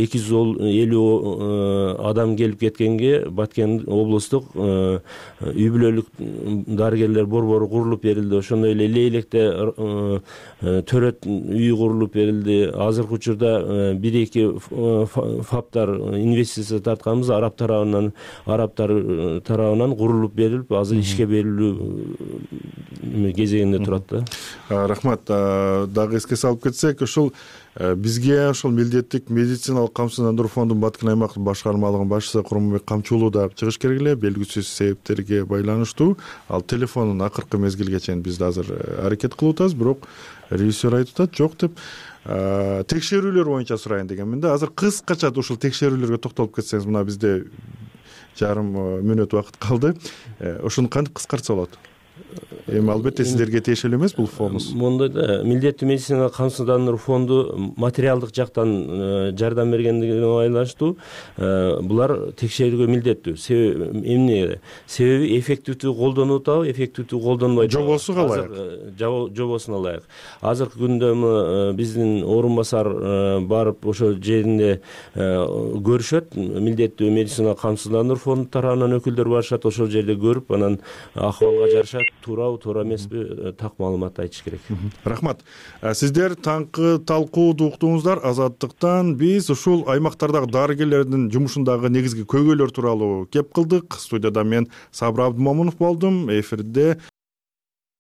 250 адам келип кеткенге Баткен облустук үй бүлөлүк дарыгерлер борбору курулуп берилди. Ошондой эле Лейлекте төрөт үйү курулуп берилди. Азыркы учурда 1-2 фаптар инвестиция тартканбыз, араб тарабынан курулуп берилип, азыр ишке берилүү кезегинде турат да.
Рахмат. Дагы эске салып кетсек, ушул бизге ошол милдеттик медициналык камсыздандыруу фондунун Баткен аймактык башкармалыгынын башчысы Курманбек Камчуулуу да чыгыш керек эле, белгисиз себептерге байланыштуу. Ал телефонун акыркы мезгилге чейин биз да азыр аракет кылып атабыз, бирок режиссер айтып атат жок деп. Текшерүүлөр боюнча сурайын дегенмин да. Азыр кыскача ушул текшерүүлөргө токтолуп кетсеңиз, мына бизде жарым мүнөт убакыт калды. Ошону кантип кыскартса болот? Эми албетте сиздерге тиешелүү эмес бул фонд.
Мондай да, милдеттүү медициналык камсыздандыруу фонду материалдык жактан жардам бергендигине байланыштуу булар текшерүүгө милдеттүү. Себеби эффективдүү колдонуп атабы, эффективдүү колдонбойт.
Жобосу калай?
Жобосуна ылайык. Азыркы күндө биздин орун басар барып ошол жеринде көрүшөт. Милдеттүү медициналык камсыздандыруу фонду тарабынан өкүлдөр барышат, ошол жерде көрүп, анан акыбалга жараша туурабы, туура эмеспи, так маалымат айтыш керек.
Рахмат. Сиздер таңкы талкууду уктуңуздар. Азаттыктан биз ушул аймактардагы дарыгерлердин жумушундагы негизги көйгөйлөр тууралуу кеп кылдык. Студияда мен Сабыр Абдымомунов болдум. Эфирде